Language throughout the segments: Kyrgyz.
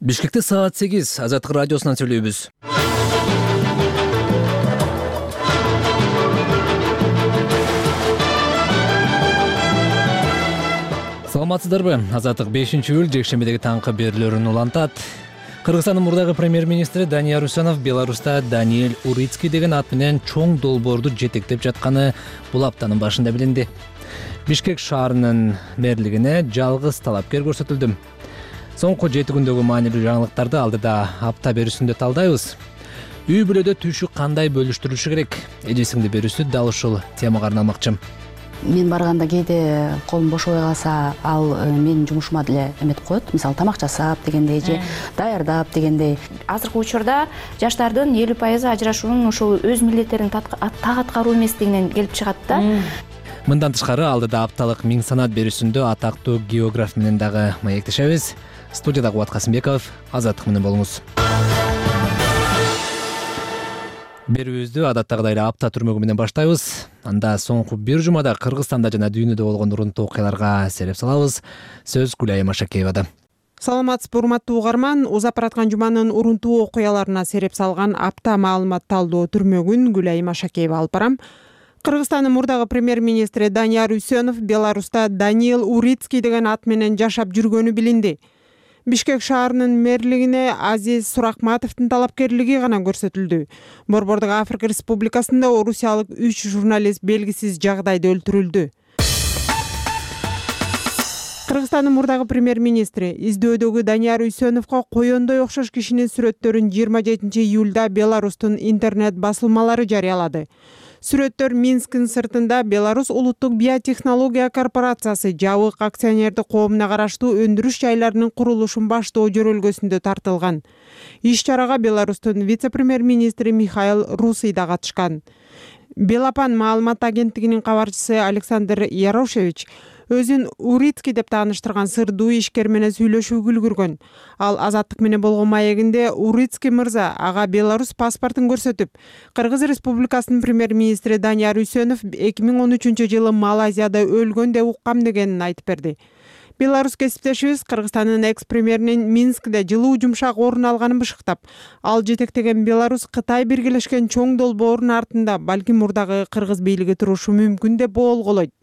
Бишкекте саат 8 Азаттык радиосунан сүйлөйбүз. Саламатсыздарбы? Азаттык 5-июль жекшембидеги таңкы берүүлөрүн улантат. Кыргызстандын мурдагы премьер-министри Данияр Усенов Беларуста Даниэль Урицкий деген ат менен чоң долбоорду жетектеп жатканы бул аптанын башында билинди. Бишкек шаарынын мэрлигине жалгыз талапкер көрсөтүлдү. Соңку 7 күндөгү маанилүү жаңылыктарды алдыда апта берүүсүндө талдайбыз. Үй бүлөдө түшүк кандай бөлүштүрүлүшү керек? Эжесиңди берүүсү дал ушул темага арналмакчы. Мен барганда кээде колум бошобой калса, ал менин жумушума деле эметип коет. Мисалы тамак жасап дегендей же даярдап дегендей. Азыркы учурда жаштардын 50% ажырашуунун ошол өз милдеттерин так аткаруу эместигинен келип чыгат да. Мындан тышкары алдыда апталык миң санат берүүсүндө атактуу географ менен дагы маектешебиз. Студияда Кубат Касымбеков, Азаттык менен болуңуз. Берүүбүздү адаттагыдай эле апта түрмөгү менен баштайбыз. Анда соңку бир жумада Кыргызстанда жана дүйнөдө болгон урунтуу окуяларга сереп салабыз. Сөз Гүлайым Машакеевада. Саламатсызбы, урматтуу угарман. Узап бараткан жуманын урунтуу окуяларына сереп салган апта маалымат талдоо түрмөгүн Гүлайым Машакеева алып барам. Кыргызстандын мурдагы премьер-министри Данияр Усенов Беларуста Даниэль Урицкий деген ат менен жашап жүргөнү билинди. Бишкек шаарынын мэрлигине Азиз Суракматовдун талапкерлиги гана көрсөтүлдү. Борбордук Африка Республикасында орусиялык 3 журналист белгисиз жагдайда өлтүрүлдү. Кыргызстандын мурдагы премьер-министри издөөдөгү Данияр Усеновго коёндой окшош кишинин сүрөттөрүн 27 июлда Беларустун интернет басылмалары жарыялады. Сүрөттөр Минскин сыртында Беларусь улуттук биотехнология корпорациясы жабык акционердик коомуна караштуу өндүрүш жайларынын курулушун баштоо жөрөлгөсүндө тартылган. Иш чарага Беларустун вице-премьер-министри Михаил Русый да катышкан. Белапан маалымат агенттигинин кабарчысы Александр Ярошевич өзүн Урицкий деп тааныштырган сырдуу ишкер менен сүйлөшүүгө үлгүргөн. Ал Азаттык менен болгон маегинде Урицкий мырза ага Беларусь паспортун көрсөтүп, Кыргыз Республикасынын премьер-министри Данияр Усенов 2013 жылы Малайзияда өлгөн деп уккам дегенин айтып берди. Беларусь кесиптешибиз Кыргызстандын экс-премьеринин Минскде жылуу жумшак орун алганын бышыктап, ал жетектеген Беларусь Кытай биргелешкен чоң долбоорунун артында балким мурдагы кыргыз бийлиги турушу мүмкүн деп болголойт.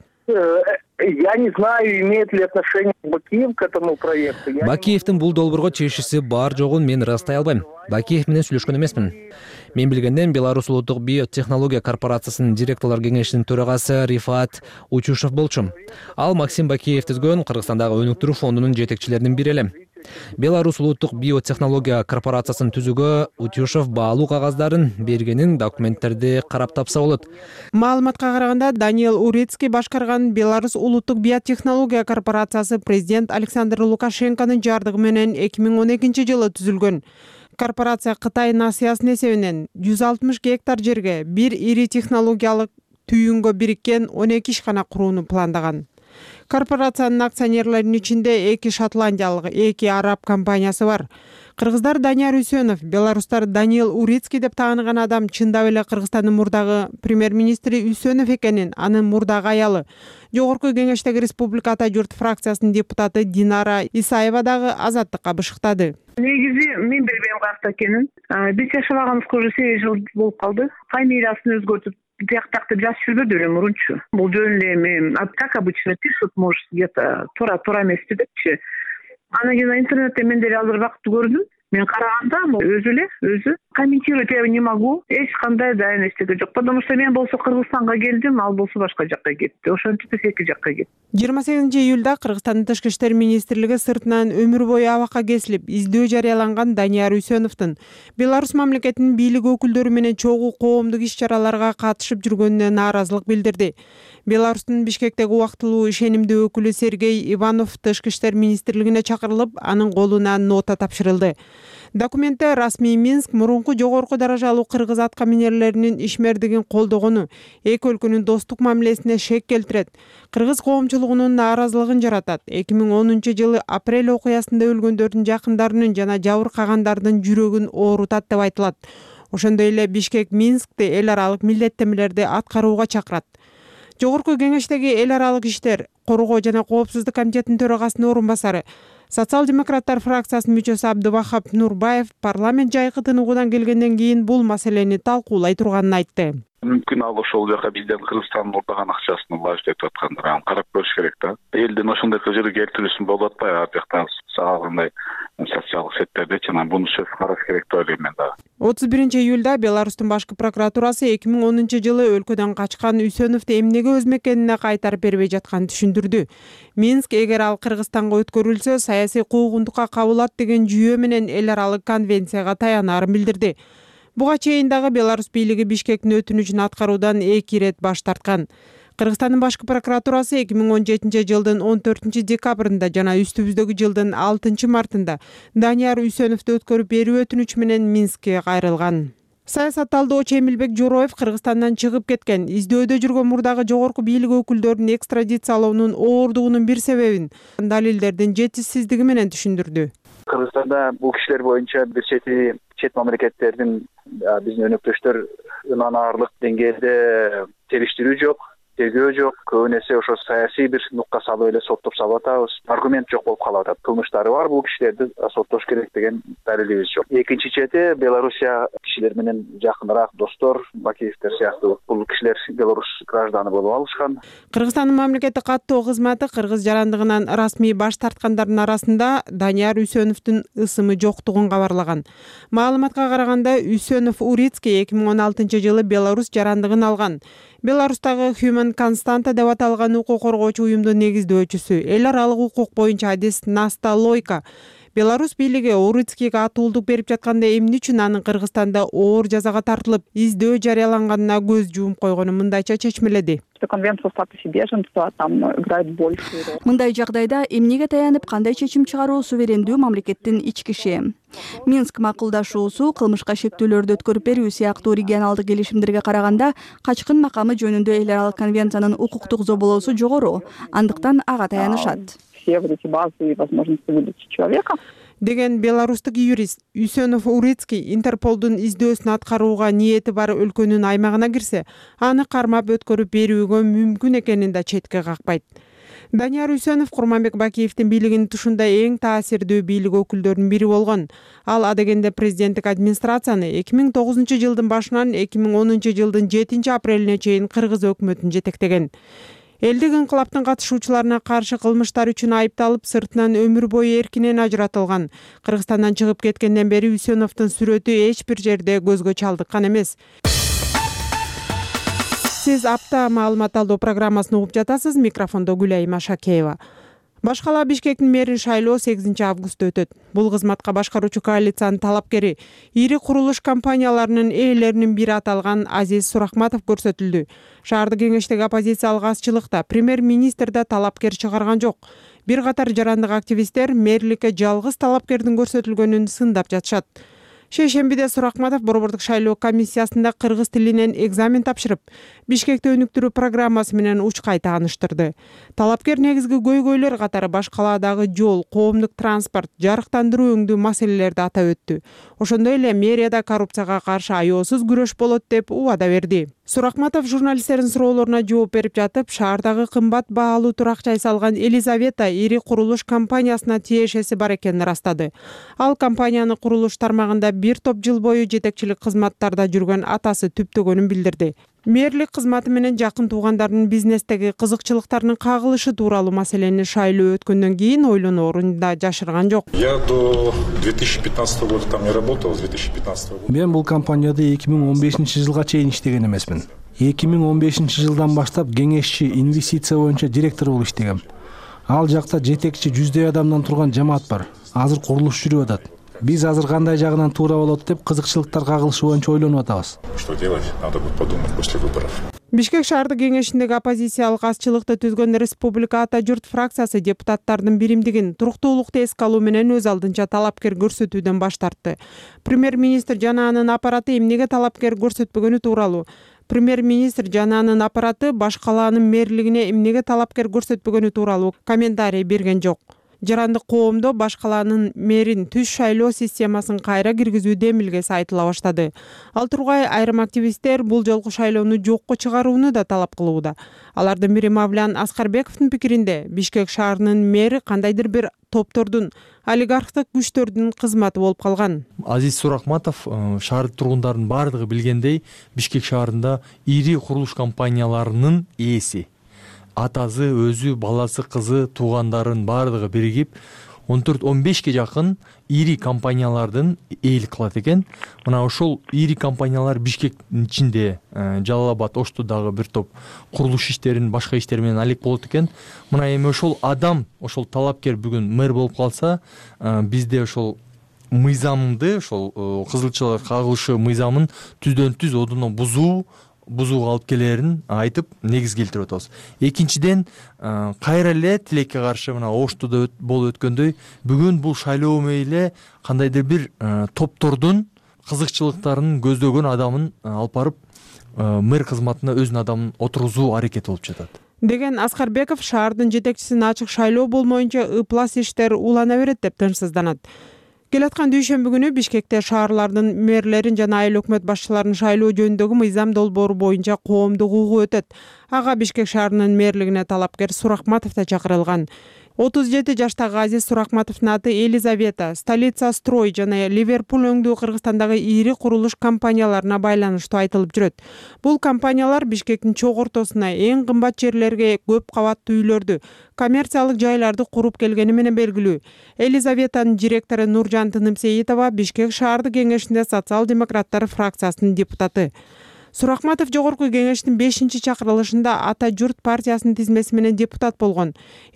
Я не знаю, имеет ли отношение Бакиев к этому проекту. Бакиевдин бул долбоорго чечиши бар жогун мен ырастай албайм. Бакиев менен сүйлөшкөн эмесмин. Мен билгенден Беларусь улуттук биотехнология корпорациясынын директорлор кеңешинин төрагасы Рифат Учушев болчу. Ал Максим Бакиев түзгөн Кыргызстандагы өнүктүрүү фондунун жетекчилеринин бири эле. Беларусь улуттук биотехнология корпорациясын түзүүгө Учушев баалуу кагаздарын бергенин документтерди карап тапса болот. Маалыматка караганда Даниэль Урицкий башкарган Беларусь улуттук биотехнология корпорациясы президент Александр Лукашенконун жардыгы менен 2012 жылы түзүлгөн. Корпорация Кытай насыясынын эсебинен 160 гектар жерге бир ири технологиялык түйүнгө бириккен 12 ишкана курууну пландаган. Корпорациянын акционерлеринин ичинде 2 шотландиялык, 2 араб компаниясы бар. Кыргыздар Данияр Усенов, беларустар Даниэль Урицкий деп тааныган адам чындап эле Кыргызстандын мурдагы премьер-министри Усенов экенин, анын мурдагы аялы Жогорку кеңештеги Республика Ата журт фракциясынын депутаты Динара Исаева дагы Азаттыкка бышыктады. Негизи мен билбейм кантип экенин. Биз жашабаганыбызга уже 8 жыл болуп калды. Фамилиясын өзгөртүп тияктактып жазып жүрбөдү эле мурунчу. Бул жөн эле эми, как обычно пишут, может, где-то туура эмеспи депчи. Анан кийин интернетте мен деле азыр убакытты көрдүм. Мен караганда өзү комментировать я не могу. Эч кандай да эчтеке жок. Потому что мен болсо Кыргызстанга келдим, ал болсо башка жакка кетти. Ошентип биз эки жакка кеттик. 28 июлда Кыргызстандын Тышкы иштер министрлиги сыртынан өмүр бою абакка кесилип, издөө жарыяланган Данияр Усеновдун Беларусь мамлекетинин бийлик өкүлдөрү менен чогуу коомдук иш-чараларга катышып жүргөнүнө нааразылык билдирди. Беларустун Бишкектеги убактылуу ишенимдүү өкүлү Сергей Иванов Тышкы иштер министрлигине чакырылып, анын колуна нота тапшырылды. Документте расмий Минск мурунку жогорку даражалуу кыргыз аткаминерлеринин ишмердигин колдогону эки өлкөнүн достук мамилесине шек келтирет, кыргыз коомчулугунун нааразылыгын жаратат. 2010 жылы апрель окуясында өлгөндөрдүн жакындарынын жана жабыркагандардын жүрөгүн оорутат деп айтылат. Ошондой эле Бишкек Минскте эл аралык милдеттемелерди аткарууга чакырат. Жогорку кеңештеги эл аралык иштер, коргоо жана коопсуздук комитетинин төрагасынын орун басары Социал демократтар фракциясынын мүчөсү Абдывахап Нурбаев парламент жайкы тыныгуудан келгенден кийин бул маселени талкуулай турганын айтты. Мүмкүн ал ошол жака бизден Кыргызстандын мурдаган акчасын власть этип аткандар аны карап көрүш керек да. Элдин ошондой жерге келтирүүсүн болуп атпайбы, ар жактан сагагандай социалдык сеттердечи, анан буну сөз караш керек деп ойлойм мен дагы. 31-июлда Беларустун башкы прокуратурасы 2010-жылы өлкөдөн качкан Үсөновду эмнеге өз мекенине кайтарып бербей жатканын түшүндүрдү. Минск эгер ал Кыргызстанга өткөрүлсө, саясий куугунтукка кабылат деген жүйө менен эл аралык конвенцияга таянарын билдирди. Буга чейин дагы Беларусь бийлиги Бишкектин өтүнүчүн аткаруудан 2 ирет баш тарткан. Кыргызстандын башкы прокуратурасы 2017-жылдын 14 декабрында жана үстүбүздөгү жылдын 6 мартында Данияр Үсөновду өткөрүп берүү өтүнүчү менен Минскке кайрылган. Саясатталдоочу Эмилбек Жороев Кыргызстандан чыгып кеткен, издөөдө жүргөн мурдагы жогорку бийлик өкүлдөрүн экстрадициялоонун оордугунун бир себебин далилдердин жетишсиздиги менен түшүндүрдү. Кыргызстанда бул кишилер боюнча бир чет мамлекеттердин биздин өнөктөштөр анаарлык деңгээлде териштирүү жок, тергөө жок, көбүн эсе ошо саясий бир нукка салып эле соттоп салып атабыз. Аргумент жок болуп калып атат. Кылмыштары бар, бул кишилерди соттош керек деген далилибиз жок. Экинчи чети Белоруссия кишилер менен жакыныраак достор, Бакиевтер сыяктуу бул кишилер Беларусь гражданы болуп алышкан. Кыргызстандын мамлекеттик каттоо кызматы кыргыз жарандыгынан расмий баш тарткандардын арасында Данияр Үсөновдун ысымы жоктугун кабарлаган. Маалыматка караганда Үсөнов Урицкий 2016-жылы Беларусь жарандыгын алган. Беларустагы Human Constanta деп аталган укук коргоочу уюмдун негиздөөчүсү, эл аралык укук боюнча адис Наста Лойка Беларусь бийлиги Урицкийге атуулдук берип жатканда эмне үчүн анын Кыргызстанда оор жазага тартылып, издөө жарыяланганына көз жумуп койгонун мындайча чечмеледи. Мындай жагдайда эмнеге таянып кандай чечим чыгаруу суверендүү мамлекеттин ички иши. Минск макулдашуусу кылмышка шектүүлөрдү өткөрүп берүү сыяктуу регионалдык келишимдерге караганда качкын макамы жөнүндө эл аралык конвенциянын укуктук зоболоосу жогору, андыктан ага таянышат. Деген беларустук юрист Үсөнов Урицкий Интерполдун издөөсүн аткарууга ниети бар өлкөнүн аймагына кирсе, аны кармап өткөрүп берүүгө мүмкүн экенин да четке какпайт. Данияр Үсөнов Курманбек Бакиевдин бийлигинин тушунда эң таасирдүү бийлик өкүлдөрүнүн бири болгон. Ал адегенде президенттик администрацияны 2009-жылдын башынан 2010-жылдын 7 апрелине чейин кыргыз өкмөтүн жетектеген. Элдик инкылаптын катышуучуларына каршы кылмыштар үчүн айыпталып, сыртынан өмүр бою эркинен ажыратылган. Кыргызстандан чыгып кеткенден бери Үсөновдун сүрөтү эч бир жерде көзгө чалдыккан эмес. Сиз апта маалымат алуу программасын угуп жатасыз. Микрофондо Гүлайым Ашакеева. Башкала Бишкектин мэрин шайлоо 8 августта өтөт. Бул кызматка башкаруучу коалициянын талапкери ири курулуш компанияларынын ээлеринин бири аталган Азиз Сурахматов көрсөтүлдү. Шаардык кеңештеги оппозициялык азчылыкта премьер-министр да талапкер чыгарган жок. Бир катар жарандык активисттер мэрликке жалгыз талапкердин көрсөтүлгөнүн сындап жатышат. Шейшембиде Сурахматов борбордук шайлоо комиссиясында кыргыз тилинен экзамен тапшырып, Бишкекти өнүктүрүү программасы менен учкай тааныштырды. Талапкер негизги көйгөйлөр катары башкаладагы жол, коомдук транспорт, жарыктандыруу өңдүү маселелерди атап өттү. Ошондой эле мэрияда коррупцияга каршы аеосуз күрөш болот деп убада берди. Сурахматов журналисттердин суроолоруна жооп берип жатып, шаардагы кымбат баалуу турак жай салган Елизавета ири курулуш компаниясына тиешеси бар экенин ырастады. Ал компанияны курулуш тармагында бир топ жыл бою жетекчилик кызматтарда жүргөн атасы түптөгөнүн билдирди. Мэрлик кызматы менен жакын туугандарынын бизнестеги кызыкчылыктарынын кагылышы тууралуу маселени шайлоо өткөндөн кийин ойлоноорун да жашырган жок. Я до 2015 года там не работал, с 2015 года. Мен бул компанияда 2015-жылга чейин иштеген эмесмин. 2015-жылдан баштап кеңешчи инвестиция боюнча директор болуп иштегем. Ал жакта жетекчи 100 адамдан турган жамаат бар. Азыр курулуш жүрүп атат. Биз азыр кандай жагынан туура болот деп кызыкчылыктар кагылышы боюнча ойлонуп атабыз. Что делать? Надо будет подумать после выборов. Бишкек шаардык кеңешиндеги оппозициялык азчылыкты түзгөн Республика Ата журт фракциясы депутаттардын биримдигин туруктуулукту эске алуу менен өз алдынча талапкер көрсөтүүдөн баш тартты. Премьер-министр жана анын аппараты эмнеге талапкер көрсөтпөгөнү тууралуу Премьер-министр жана анын аппараты башкалаанын мэрлигине эмнеге талапкер көрсөтпөгөнү тууралуу комментарий берген жок. жарандык коомдо баш калаанын мэрин түз шайлоо системасын кайра киргизүү демилгеси айтыла баштады. Ал тургай айрым активисттер бул жолку шайлоону жокко чыгарууну да талап кылууда. Алардын бири Мавлян Аскарбековдун пикиринде Бишкек шаарынын мэри кандайдыр бир топтордун, олигархтык күчтөрдүн кызматы болуп калган. Азиз Суракматов шаар тургундарынын баардыгы билгендей, Бишкек шаарында ири курулуш компанияларынын ээси. Атасы, өзү, баласы, кызы, туугандарын баардыгы биригип 14-15ке жакын ири компаниялардын ээлик кылат экен. Мына ошол ири компаниялар Бишкектин ичинде Жалал Абад, Оштудагы бир топ курулуш иштерин, башка иштер менен алек болот экен. Мына эми ошол адам, ошол талапкер бүгүн мэр болуп калса, бизде ошол мыйзамды, ошол кызылчалар кагылышы мыйзамын түздөн-түз одуно бузууга алып келерин айтып негиз келтирип атабыз. Экинчиден, кайра эле тилекке каршы мына Оштуда болуп өткөндөй, бүгүн бул шайлоо мейли кандайдыр бир топтордун кызыкчылыктарын көздөгөн адамын алып барып мэр кызматына өзүнүн адамын отургузуу аракети болуп жатат деген Аскарбеков шаардын жетекчисин ачык шайлоо болмоюнча ыплас иштер улана берет деп тынчсызданат. Келаткан дүйшөмбү күнү Бишкекте шаарлардын мэрлерин жана айыл өкмөт башчыларын шайлоо жөнүндөгү мыйзам долбоору боюнча коомдук угуу өтөт. Ага Бишкек шаарынын мэрлигине талапкер Суракматов да чакырылган. 37 жаштагы Азиз Суракматовдун аты Елизавета, Столица Строй жана Ливерпуль өңдүү Кыргызстандагы ири курулуш компанияларына байланыштуу айтылып жүрөт. Бул компаниялар Бишкектин чок ортосуна эң кымбат жерлерге көп кабаттуу үйлөрдү, коммерциялык жайларды куруп келгени менен белгилүү. Елизаветанын директору Нуржан Тынымсейитова Бишкек шаардык кеңешинде социал-демократтар фракциясынын депутаты. Суракматов жогорку кеңештин 5-чакырылышында Ата журт партиясынын тизмеси менен депутат болгон.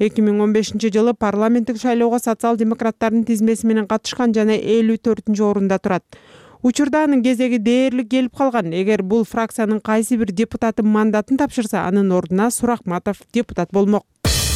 2015-жылы парламенттик шайлоого социал-демократтардын тизмеси менен катышкан жана 54-орунда турат. Учурда анын кезеги дээрлик келип калган. Эгер бул фракциянын кайсы бир депутаты мандатын тапшырса, анын ордуна Суракматов депутат болмок.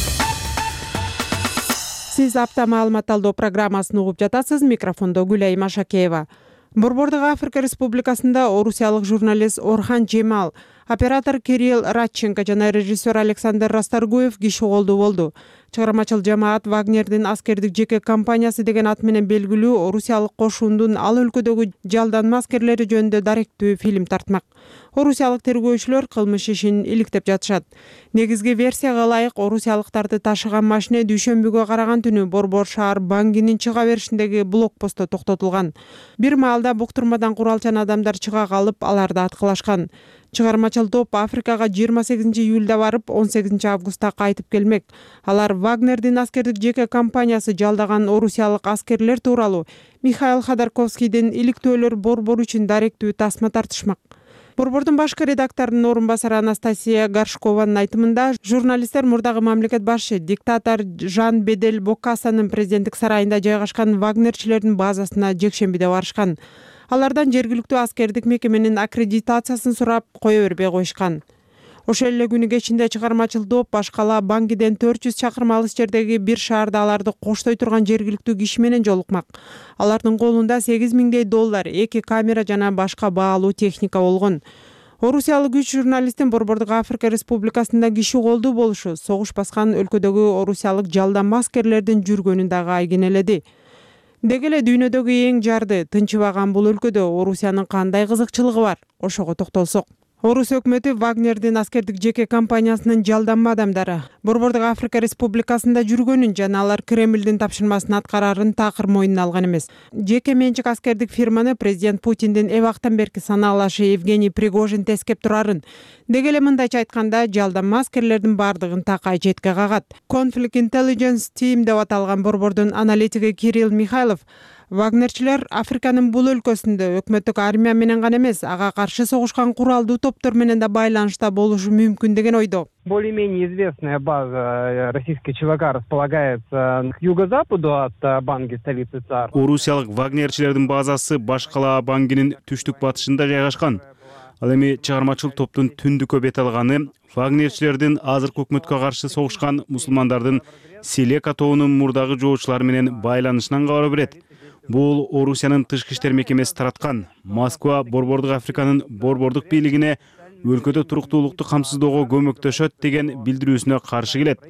Сиз апта маалымат талдоо программасын угуп жатасыз. Микрофондо Гүлай Машакеева. Борбордук Африка Республикасында орусиялык журналист Орхан Жемал, оператор Кирилл Радченко жана режиссер Александр Расторгуев киши колдуу болду. Чыгармачыл жамаат Вагнердин аскердик жеке компаниясы деген ат менен белгилүү орусиялык кошундун ал өлкөдөгү жалданма аскерлери жөнүндө даректүү фильм тартмак. Орусиялык тергөөчүлөр кылмыш ишин иликтеп жатышат. Негизги версияга ылайык орусиялыктарды ташыган машине дүйшөмбүгө караган түнү Борбор шаар Бангинин чыга беришиндеги блокпостто токтотулган. Бир маалда буктурмадан куралчан адамдар чыга калып, аларды аткылашкан. Чыгармачыл топ Африкага 28-июлда барып, 18-августта кайтып келмек. Алар Вагнердин аскердик жеке компаниясы жалдаган орусиялык аскерлер тууралуу Михаил Ходорковскийдин иликтөөлөр борбор үчүн даректүү тасма тартышмак. Борбордун башкы редакторунун орун басары Анастасия Горшкованын айтымында, журналисттер мурдагы мамлекет башы диктатор Жан Бедель Бокасанын президенттик сарайында жайгашкан вагнерчилердин базасына жекшембиде барышкан. Алардан жергиликтүү аскердик мекеменин аккредитациясын сурап, кое бербей коюшкан. Ошол эле күнү кечинде чыгармачыл топ башкала Бангиден 400 чакырым алыс жердеги бир шаарда аларды коштой турган жергиликтүү киши менен жолукмак. Алардын колунда $8,000, 2 камера жана башка баалуу техника болгон. Орусиялык 3 журналисттин Борбордук Африка Республикасында киши колдуу болушу согуш баскан өлкөдөгү орусиялык жалданма аскерлердин жүргөнүн дагы айгинеледи. Деги эле дүйнөдөгү эң жарды, тынчыбаган бул өлкөдө Орусиянын кандай кызыкчылыгы бар? Ошого токтолсок. Орус өкмөтү Вагнердин аскердик жеке компаниясынын жалданма адамдары Борбордук Африка Республикасында жүргөнүн жана алар Кремлдин тапшырмасын аткарарын такыр мойнуна алган эмес. Жеке менчик аскердик фирманы президент Путиндин эбактан берки санаалашы Евгений Пригожин тескеп турарын. Деги эле мындайча айтканда, жалданма аскерлердин бардыгын такай четке кагат. Conflict Intelligence Team деп аталган борбордун аналитиги Кирилл Михайлов Вагнерчилер Африканын бул өлкөсүндө өкмөттүк армия менен гана эмес, ага каршы согушкан куралдуу топтор менен да байланышта болушу мүмкүн деген ойдо. Более-менее известная база российской ЧВК располагается к юго-западу от Банги, столицы ЦАР. Орусиялык вагнерчилердин базасы баш кала Бангинин түштүк батышында жайгашкан. Ал эми чыгармачыл топтун түндүккө бет алганы вагнерчилердин азыркы өкмөткө каршы согушкан мусулмандардын Селека тобунун мурдагы жоочулары менен байланышынан кабар берет. Бул Орусиянын тышкы иштер мекемеси тараткан. Москва Борбордук Африканын борбордук бийлигине өлкөдө туруктуулукту камсыздоого көмөктөшөт деген билдирүүсүнө каршы келет.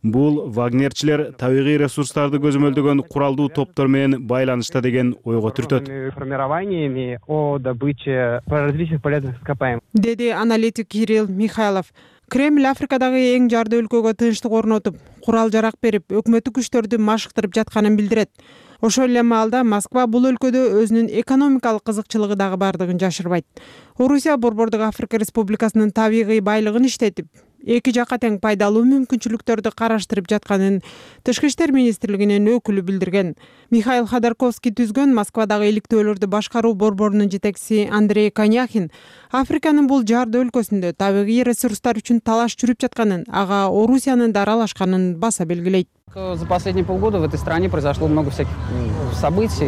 бул вагнерчилер табигый ресурстарды көзөмөлдөгөн куралдуу топтор менен байланышта деген ойго түртөт. Формированиями о добыче различных полезных ископаемых. Деди аналитик Кирилл Михайлов. Кремль Африкадагы эң жарды өлкөгө тынчтык орнотуп, курал жарак берип, өкмөттүк күчтөрдү машыктырып жатканын билдирет. Ошол эле маалда Москва бул өлкөдө өзүнүн экономикалык кызыкчылыгы дагы бардыгын жашырбайт. Орусия Борбордук Африка Республикасынын табигый байлыгын иштетип, эки жакка тең пайдалуу мүмкүнчүлүктөрдү караштырып жатканын Тышкы иштер министрлигинин өкүлү билдирген. Михаил Ходорковский түзгөн Москвадагы иликтөөлөрдү башкаруу борборунун жетекчиси Андрей Коняхин Африканын бул жарды өлкөсүндө табигый ресурстар үчүн талаш жүрүп жатканын, ага Орусиянын да аралашканын баса белгилейт. За последние полгода в этой стране произошло много всяких событий,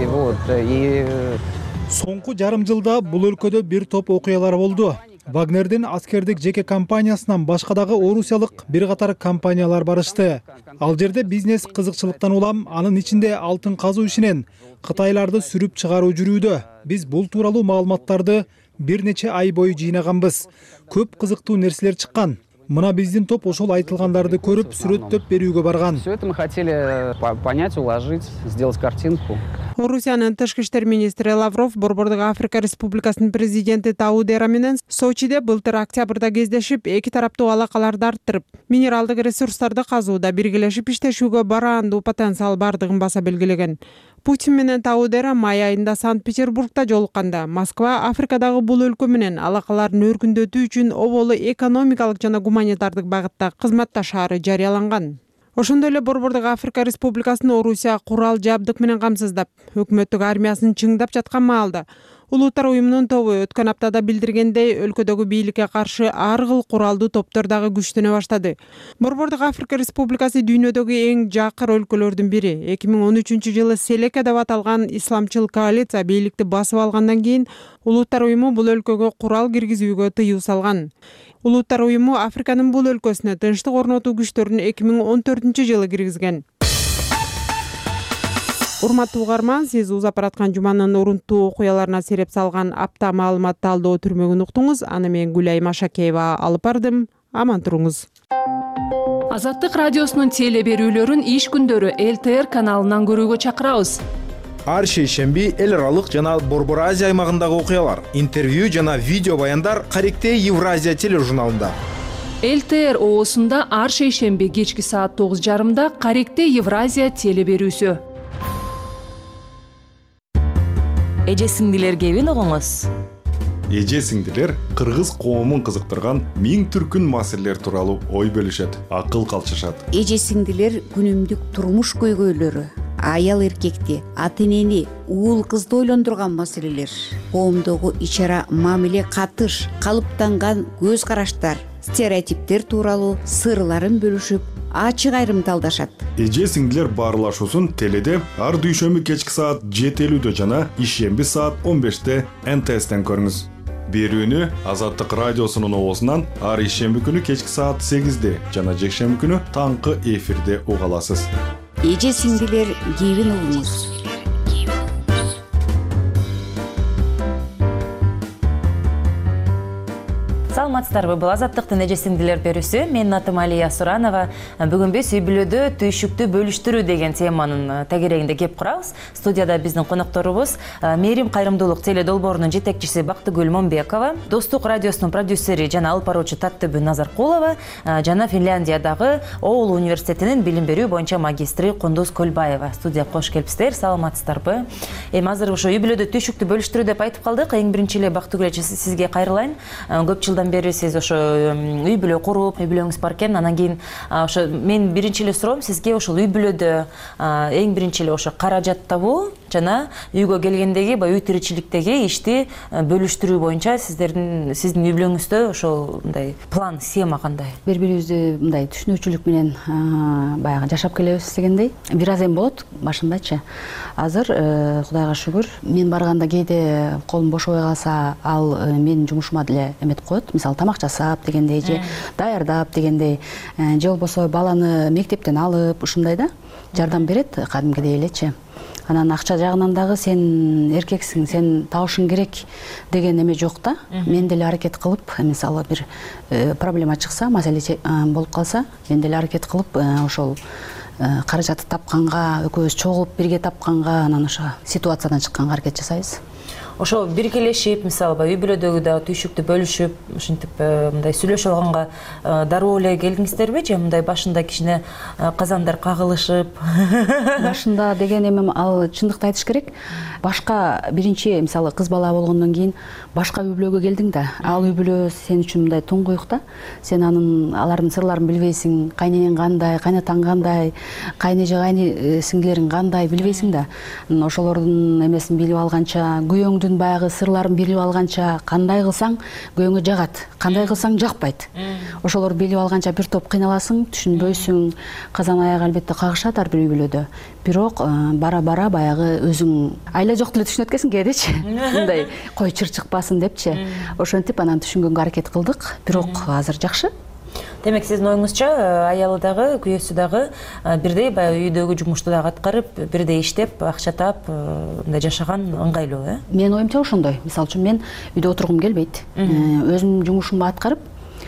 и соңку жарым жылда бул өлкөдө бир топ окуялар болду. Вагнердин аскердик жеке компаниясынан башка дагы орусиялык бир катар компаниялар барышты. Ал жерде бизнес кызыкчылыктан улам, анын ичинде алтын казуу ишинен кытайларды сүрүп чыгаруу жүрүүдө. Биз бул тууралуу маалыматтарды бир нече ай бою жыйнаганбыз. Көп кызыктуу нерселер чыккан. Мына биздин топ ошол айтылгандарды көрүп, сүрөттөп берүүгө барган. Все это мы хотели понять, уложить, сделать картинку. Орусиянын тышкы иштер министри Лавров Борбордук Африка Республикасынын президенти Таудера менен Сочиде былтыр октябрда кездешип, эки тараптуу алакаларды арттырып, минералдык ресурстарды казууда биргелешип иштешүүгө бараандуу потенциал бардыгын баса белгилеген. Путин менен Таудера май айында Санкт-Петербургда жолукканда Москва Африкадагы бул өлкө менен алакаларын өркүндөтүү үчүн оболу экономикалык жана гуманитардык багытта кызматташаары жарыяланган. Ошондой эле Борбордук Африка Республикасын Орусия курал жабдык менен камсыздап, өкмөттүк армиясын чыңдап жаткан маалда Улуттар уюмунун тобу өткөн аптада билдиргендей, өлкөдөгү бийликке каршы ар кыл куралдуу топтор дагы күчтөнө баштады. Борбордук Африка Республикасы дүйнөдөгү эң жакыр өлкөлөрдүн бири. 2013-жылы Селека деп аталган исламчыл коалиция бийликти басып алгандан кийин Улуттар уюму бул өлкөгө курал киргизүүгө тыюу салган. Улуттар уюму Африканын бул өлкөсүнө тынчтык орнотуу күчтөрүн 2014-жылы киргизген. Урматтуу угарман, сиз узап бараткан жуманын урунттуу окуяларына сереп салган апта маалымат талдоо түрмөгүн уктуңуз. Аны мен Гүлай Машакеева алып бардым. Аман туруңуз. Азаттык радиосунун теле берүүлөрүн иш күндөрү ЛТР каналынан көрүүгө чакырабыз. Ар шейшемби эл аралык жана Борбор Азия аймагындагы окуялар, интервью жана видео баяндар Каректе Евразия тележурналында. ЛТР оосунда ар шейшемби кечки саат 9:30 Каректе Евразия теле берүүсү. Эже сиңдилер кебин угуңуз. Эже сиңдилер кыргыз коомун кызыктырган миң түркүн маселелер тууралуу ой бөлүшөт, акыл калчышат. Эже сиңдилер күнүмдүк турмуш көйгөйлөрү, аял эркекти, ата энени, уул кызды ойлондурган маселелер, коомдогу ичара мамиле катыш, калыптанган көз караштар, стереотиптер тууралуу сырларын бөлүшүп, ачык айрымталдашат. Эже сиңдилер баарлашуусун теледе ар дүйшөмбү кечки саат 7:50 жана ишемби саат 15 НТСтен көрүңүз. Берүүнү Азаттык радиосунун оозунан ар ишемби күнү кечки саат 8 жана жекшемби күнү таңкы эфирде уга аласыз. Эже сиңдилер кебин угуңуз. Саламатсыздарбы, бул Азаттыктын эже сиңдилер берүүсү. Менин атым Алия Суранова. Бүгүн биз үй бүлөдө түйшүктү бөлүштүрүү деген теманын тегерегинде кеп курабыз. Студияда биздин конокторубуз Мээрим кайрымдуулук теле долбоорунун жетекчиси Бактыгүл Момбекова, Достук радиосунун продюсери жана алып баруучу Таттыбү Назаркулова жана Финляндиядагы Оул университетинин билим берүү боюнча магистри Кундуз Көлбаева. Студияга кош келипсиздер. Саламатсыздарбы? Азыр ошо үй бүлөдө түйшүктү бөлүштүрүү деп айтып калдык. Эң биринчи эле Бактыгүл эже сизге кайрылайын. Көп жылдан бери сиз ошо үй бүлө куруп, үй бүлөңүз бар экен. Анан кийин ошо мен биринчи эле суроом сизге ошол үй бүлөдө эң биринчи эле ошо каражат табуу жана үйгө келгендеги үй тиричиликтеги ишти бөлүштүрүү боюнча сиздин үй бүлөңүздө ошол мындай план, схема кандай? Бири бирибизди мындай түшүнүүчүлүк менен баягы жашап келебиз дегендей. Бир аз эми болот башындачы. Азыр Кудайга шүгүр, мен барганда кээде колум бошобой калса, ал менин жумушума деле эмет коет. Мисалы тамак жасап дегендей, же даярдап дегендей, же болбосо баланы мектептен алып, ушундай да жардам берет кадимгидей элечи. анан акча жагынан дагы сен эркексиң, сен табышың керек деген эме жок да. Мен деле аракет кылып, мисалы бир проблема чыкса, маселе болуп калса, мен деле аракет кылып ошол каражатты тапканга, экөөбүз чогулуп бирге тапканга, анан ошо ситуациядан чыкканга аракет жасайбыз. Ошо биргелешип, мисалы үй бүлөдөгү дагы түйшүктү бөлүшүп, ушинтип мындай сүйлөшүп алганга дароо эле келдиңиздерби же мындай башында кичине казандар кагылышып? Башында деген эмем ал чындыкты айтыш керек. Башка биринчи мисалы кыз бала болгондон кийин башка үй бүлөгө келдиң да. Ал үй бүлө сен үчүн мындай туңгуюк да. Сен алардын сырларын билбейсиң, кайненең кандай, кайнатаң кандай, кайнеже кайны сиңдилериң кандай билбейсиң да. Ошолордун эмесин билип алганча, күйөөңдүн баягы сырларын билип алганча, кандай кылсаң күйөөңө жагат, кандай кылсаң жакпайт. Ошолорду билип алганча бир топ кыйналасың, түшүнбөйсүң. Казан аяк албетте кагышат ар бир үй бүлөдө. Бирок бара-бара баягы өзүң айла жок деле түшүнөт экенсиң кээдечи. Мындай кой чыр чыкпасын депчи. Ошентип анан түшүнгөнгө аракет кылдык. Бирок азыр жакшы. Демек сиздин оюңузча аялы дагы, күйөөсү дагы бирдей баягы үйдөгү жумушту дагы аткарып, бирдей иштеп, акча таап, мындай жашаган ыңгайлуу, э? Менин оюмча ошондой. Мисалы үчүн мен үйдө отургум келбейт. Өзүмдүн жумушумду аткарып,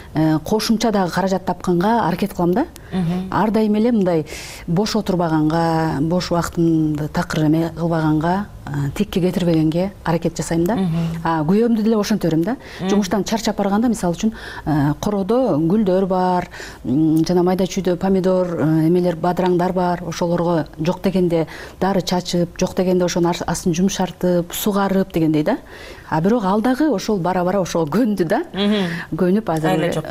кошумча дагы каражат тапканга аракет кылам да. Ар дайым эле мындай бош отурбаганга, бош убактымды такыр эме кылбаганга, текке кетирбегенге аракет жасайм да. Күйөөмдү деле ошентип берем да. Жумуштан чарчап барганда, мисалы үчүн, коrodо гүлдөр бар, жана майда чүйдө помидор, эмелер, бадыраңдар бар. Ошолорго жок дегенде дары чачып, жок дегенде ошонун астын жумшартып, сугарып дегендей да. Бирок ал дагы ошол бара-бара ошол көндү да. Көнүп азыр айла жок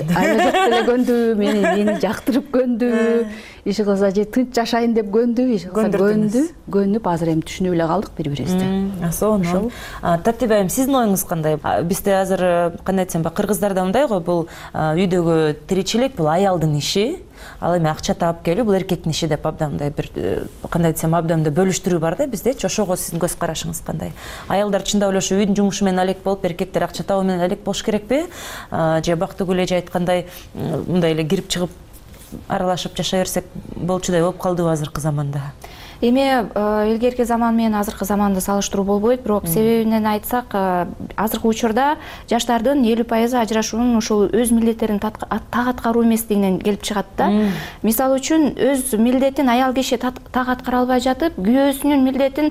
деле көндү, мени жактырып көндү. Иш кылса же тынч жашайын деп көндү, иш кылса көнүп азыр эми түшүнүп эле калдык бири-бирибизди. Сонун. Тартип айым, сиздин оюңуз кандай? Бизде азыр кандай десем, кыргыздарда мындай го, бул үйдөгү тиричилик, бул аялдын иши. Ал эми акча таап келүү бул эркектин иши деп абдан мындай бир кандай десем абдан бөлүштүрүү бар да биздечи. Ошого сиздин көз карашыңыз кандай? Аялдар чындап эле ошо үйдүн жумушу менен алек болуп, эркектер акча табуу менен алек болуш керекпи? Же Бактыгүл эже айткандай мындай эле кирип чыгып аралашып жашай берсек болчудай болуп калдыбы азыркы заманда? Эми илгерки заман менен азыркы заманды салыштыруу болбойт, бирок себебинен айтсак, азыркы учурда жаштардын 50% ажырашуунун ошол өз милдеттерин так аткаруу эместигинен келип чыгат да. Мисалы үчүн, өз милдетин аял киши так аткара албай жатып, күйөөсүнүн милдетин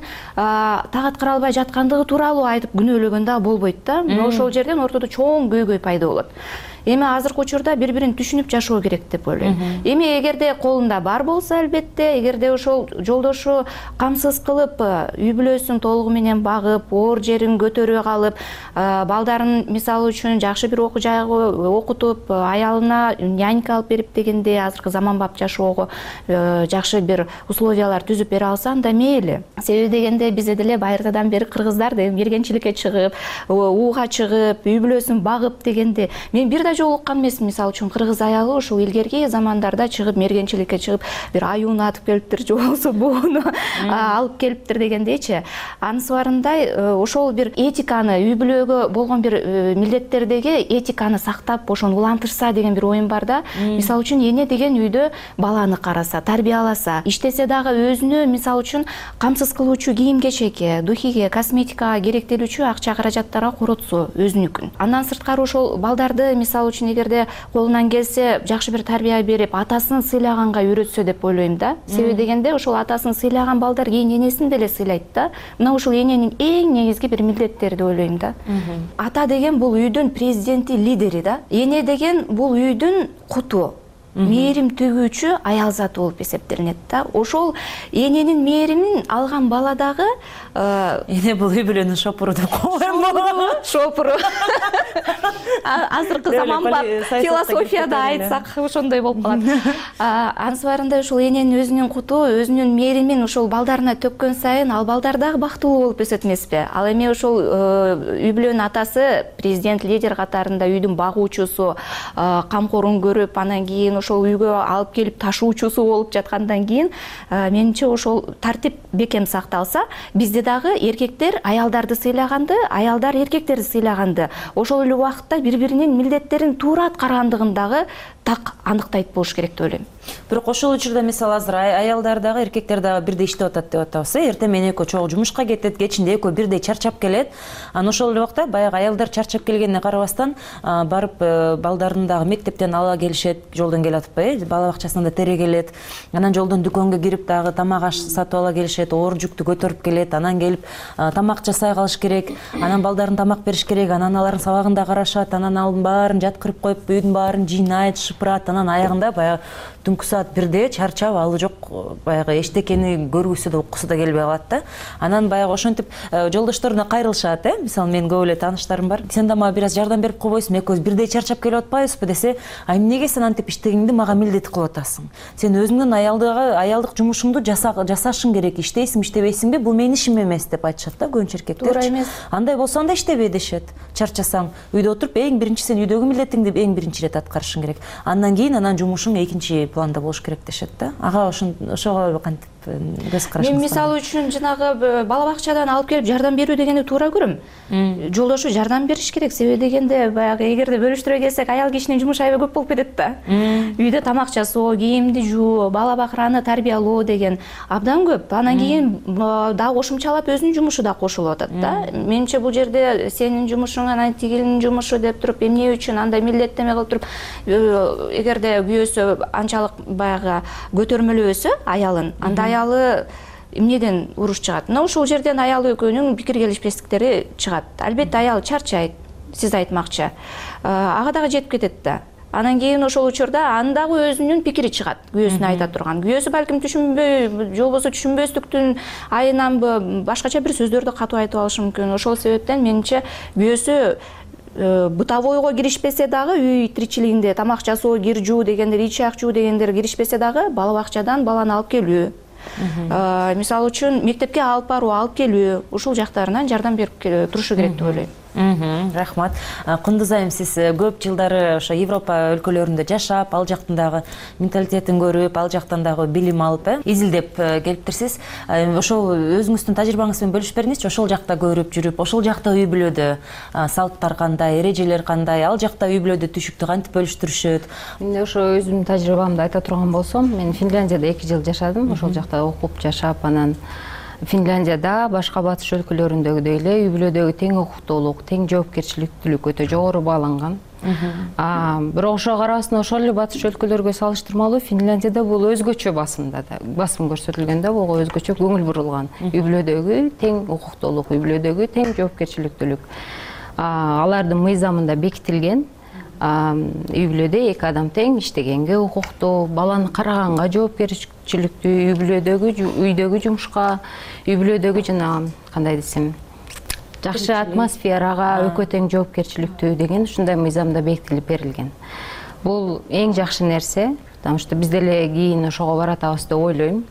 так аткара албай жаткандыгы тууралуу айтып күнөөлөгөн да болбойт да. Ошол жерден ортодо чоң көйгөй пайда болот. Эми азыркы учурда бири-бирин түшүнүп жашоо керек деп ойлойм. Эми эгерде колунда бар болсо, албетте, эгерде ошол жолдошу камсыз кылып, үй бүлөсүн толугу менен багып, оор жерин көтөрө калып, балдарын мисалы үчүн жакшы бир окуу жайга окутуп, аялына нянька алып берип дегенде азыркы заманбап жашоого жакшы бир условиялар түзүп бере алса, анда мейли. Себеби дегенде бизде деле байыртадан бери кыргыздар мергенчиликке чыгып, ууга чыгып, үй бүлөсүн багып дегенде мен бир жолу уккан эмесмин. Мисалы үчүн кыргыз аялы ошол илгерки замандарда чыгып, мергенчиликке чыгып, бир аюуну атып келиптир, же болбосо бууну алып келиптир дегендейчи. Анысы барындай ошол бир этиканы, үй бүлөгө болгон бир милдеттердеги этиканы сактап, ошону улантырса деген бир оюм бар да. Мисалы үчүн эне деген үйдө баланы караса, тарбияласа, иштесе дагы өзүнө мисалы үчүн камсыз кылуучу кийим-кечекке, духиге, косметикага керектелүүчү акча каражаттарга коротсо өзүнүкүн. Андан сырткары ошол балдарды мисалы үчүн эгерде колунан келсе жакшы бир тарбия берип, атасын сыйлаганга үйрөтсө деп ойлойм да. Себеби дегенде ошол атасын сыйлаган балдар кийин энесин деле сыйлайт да. Мына ушул эненин эң негизги бир милдеттери деп ойлойм да. Ата деген бул үйдүн президенти, лидери да. Эне деген бул үйдүн куту, мээрим төгүүчү аял заты болуп эсептелинет да. Ошол эненин мээримин алган бала дагы эне бул үй бүлөнүн шопуру деп коем. Шопуру. Азыркы заманбап философияда айтсак ошондой болуп калат. Анысы барында ошол эненин өзүнүн куту, өзүнүн мээримин ошол балдарына төккөн сайын ал балдар дагы бактылуу болуп өсөт эмеспи? Ал эми ошол үй бүлөнүн атасы президент, лидер катарында үйдүн багуучусу, камкорун көрүп, анан кийин ошол үйгө алып келип ташуучусу болуп жаткандан кийин менимче ошол тартип бекем сакталса, бизде дагы эркектер аялдарды сыйлаганды, аялдар эркектерди сыйлаганды, ошол эле убакытта бири-биринин милдеттерин туура аткаргандыгын дагы так аныктайт болуш керек деп ойлойм. Бирок ошол учурда мисалы азыр аялдар дагы эркектер дагы бирдей иштеп атат деп атабыз. Эртең менен экөө чогуу жумушка кетет, кечинде экөө бирдей чарчап келет. Анан ошол эле убакта баягы аялдар чарчап келгенине карабастан барып балдарын дагы мектептен ала келишет, жолдон келе атпайбы, бала бакчасынан да тере келет. Анан жолдон дүкөнгө кирип дагы тамак аш сатып ала келишет, оор жүктү көтөрүп келет. Анан келип тамак жасай калыш керек. Анан балдарын тамак бериш керек. Анан алардын сабагын да карашат. Анан алардын баарын жаткырып коюп, үйдүн баарын жыйнайт, шыпырат. Анан аягында баягы түнкү саат 1-де чарчап алы жок, баягы эчтекени көргүсү да уккусу да келбей калат да. Анан баягы ошентип жолдошторуна кайрылышат, мисалы мен көп эле тааныштарым бар. Сен да мага бир аз жардам берип койбойсуң, экөөбүз бирдей чарчап келип атпайбызбы десе, эмнеге сен антип иштегиңди мага милдет кылып атасың? Сен өзүңдүн аялдык жумушуңду жасашың керек, иштейсиңби, иштебейсиңби, бул менин ишим эмес деп айтышат да көбүнчө эркектер. Туура эмес. Андай болсо анда иштебей дешет. Чарчасаң, үйдө отуруп эң биринчи сен үйдөгү милдетиңди эң биринчи ирет аткарышың керек. Андан кийин анан жумушуң экинчи планда болуш керек дешет да. Ага ошого кантип көз карашыңыз? Мен мисалы үчүн жанагы бала бакчадан алып келип жардам берүү дегенди туура көрөм. Жолдошу жардам бериш керек. Себеби дегенде баягы эгерде бөлүштүрө келсек, аял кишинин жумушу аябай көп болуп кетет да. Үйдө тамак жасоо, кийимди жуу, бала бакыраны тарбиялоо деген абдан көп. Анан кийин дагы кошумчалап өзүнүн жумушу да кошулуп атат да. Менимче бул жерде сенин жумушуң, анан тигилинин жумушу деп туруп, эмне үчүн андай милдеттеме кылып туруп, эгерде күйөөсү анчалык баягы көтөрмөлөбөсө аялын, анда аялы эмнеден уруш чыгат? Мына ушул жерден аял экөөнүн пикир келишпестиктери чыгат. Албетте аял чарчайт, сиз айтмакчы. Ага дагы жетип кетет да. Анан кийин ошол учурда андагы өзүнүн пикири чыгат, күйөөсүнө айта турган. Күйөөсү балким түшүнбөй, же болбосо түшүнбөстүктүн айынан башкача бир сөздөрдү катуу айтып алышы мүмкүн. Ошол себептен менимче күйөөсү бытовойго киришпесе дагы, үй тиричилигинде тамак жасоо, кир жуу дегендер, ич ак жуу дегендер киришпесе дагы, бала бакчадан баланы алып келүү, мисалы үчүн мектепке алып баруу, алып келүү, ушул жактарынан жардам берип турушу керек деп ойлойм. Рахмат. Кундуз айым, сиз көп жылдары ошо Европа өлкөлөрүндө жашап, ал жактын дагы менталитетин көрүп, ал жактан дагы билим алып, изилдеп келиптирсиз. Ошол өзүңүздүн тажрыйбаңыз менен бөлүшүп бериңизчи. Ошол жакта көрүп жүрүп, ошол жакта үй бүлөдө салттар кандай, эрежелер кандай, ал жакта үй бүлөдө түйшүктү кантип бөлүштүрүшөт? Мен ошо өзүмдүн тажрыйбамды айта турган болсом, мен Финляндияда 2 жыл жашадым. Ошол жакта окуп жашап, анан Финляндияда башка батыш өлкөлөрүндөгүдөй эле үй бүлөдөгү тең укуктуулук, тең жоопкерчиликтүүлүк өтө жогору бааланган. Бирок ошого карабастан ошол эле батыш өлкөлөргө салыштырмалуу Финляндияда бул өзгөчө басым көрсөтүлгөн да, буга өзгөчө көңүл бурулган. Үй бүлөдөгү тең укуктуулук, үй бүлөдөгү тең жоопкерчиликтүүлүк алардын мыйзамында бекитилген. Үй бүлөдө 2 адам тең иштегенге укуктуу, баланы караганга жоопкерчиликтүү, үй бүлөдөгү үйдөгү жумушка, үй бүлөдөгү жана кандай десем, жакшы атмосферага экөө тең жоопкерчиликтүү деген ушундай мыйзамда бекитилип берилген. Бул эң жакшы нерсе, потому что биз деле кийин ошого баратабыз деп ойлойм.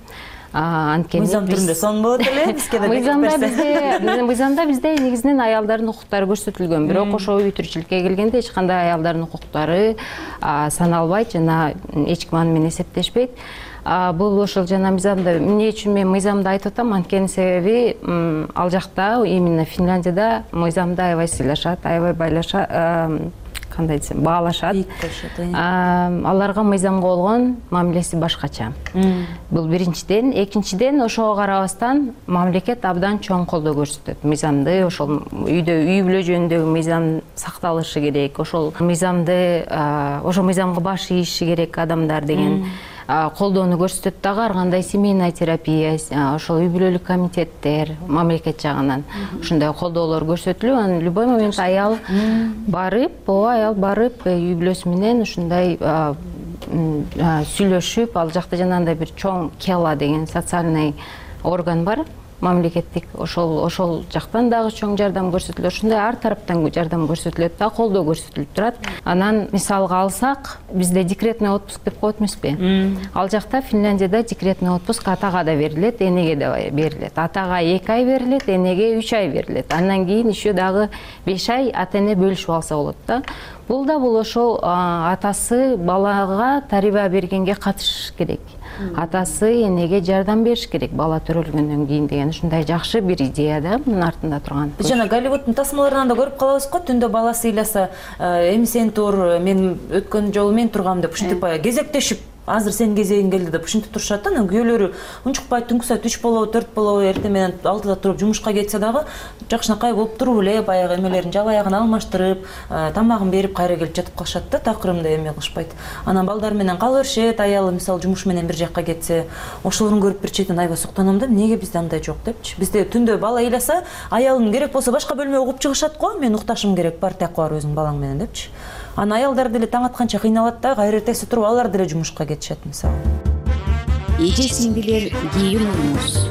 Мыйзам түрүндө сонун болот эле, бизге да мыйзамда бизде негизинен аялдардын укуктары көрсөтүлгөн. Бирок ошо үй тиричиликке келгенде эч кандай аялдардын укуктары саналбайт жана эч ким аны менен эсептешпейт. Бул ошол жана мыйзамда эмне үчүн мен мыйзамды айтып атам? Анткени себеби ал жакта, именно Финляндияда мыйзамды аябай сыйлашат, аябай кандай десем, баалашат. Аларга мыйзамга болгон мамилеси башкача. Бул биринчиден, экинчиден ошого карабастан мамлекет абдан чоң колдоо көрсөтөт. Мыйзамды ошол үй бүлө жөнүндөгү мыйзам сакталышы керек. Ошол мыйзамга баш ийиши керек адамдар деген колдоону көрсөтөт дагы. Ар кандай семейная терапия, ошол үй бүлөлүк комитеттер мамлекет жагынан ушундай колдоолор көрсөтүлүп, анан любой момент аял барып, үй бүлөсү менен ушундай сүйлөшүп, ал жакта жанагындай бир чоң кела деген социальный орган бар. мамлекеттик ошол жактан дагы чоң жардам көрсөтүлөт. Ушундай ар тараптан жардам көрсөтүлөт да, колдоо көрсөтүлүп турат. Анан мисалга алсак, бизде декретный отпуск деп коет эмеспи? Ал жакта Финляндияда декретный отпуск атага да берилет, энеге да берилет. Атага 2 ай берилет, энеге 3 ай берилет. Андан кийин еще дагы 5 ай ата-эне бөлүшүп алса болот да. Бул ошол атасы балага тарбия бергенге катышыш керек. Атасы энеге жардам бериш керек бала төрөлгөндөн кийин деген ушундай жакшы бир идея да мунун артында турган. Биз жана Голливудтун тасмаларынан да көрүп калабыз го, түндө баласы ыйласа, эми сен тур, мен өткөн жолу мен тургам деп ушинтип кезектешип, азыр сенин кезегиң келди деп ушинтип турушат да. Күйөөлөрү унчукпай түнкү саат 3 болобу, 4 болобу, эртең менен 6да туруп жумушка кетсе дагы жакшынакай болуп туруп эле баягы эмелерин жабаягын алмаштырып, тамагын берип кайра келип жатып калышат да, такырымда эме кылышпайт. Анан балдар менен кала беришет, аялы мисалы жумуш менен бир жакка кетсе, ошолорун көрүп бир четинен айба суктанам да, эмнеге бизде андай жок депчи. Бизде түндө бала ыйласа, аялын керек болсо башка бөлмөгө угуп чыгышат го, мен укташым керек, бар тияка бар өзүң балаң менен депчи. Ана аялдар деле таң атканча кыйналат да, кайра эртеси туруп алар деле жумушка кетишет мисалы. Эже сиңдилер кийим уюмуз.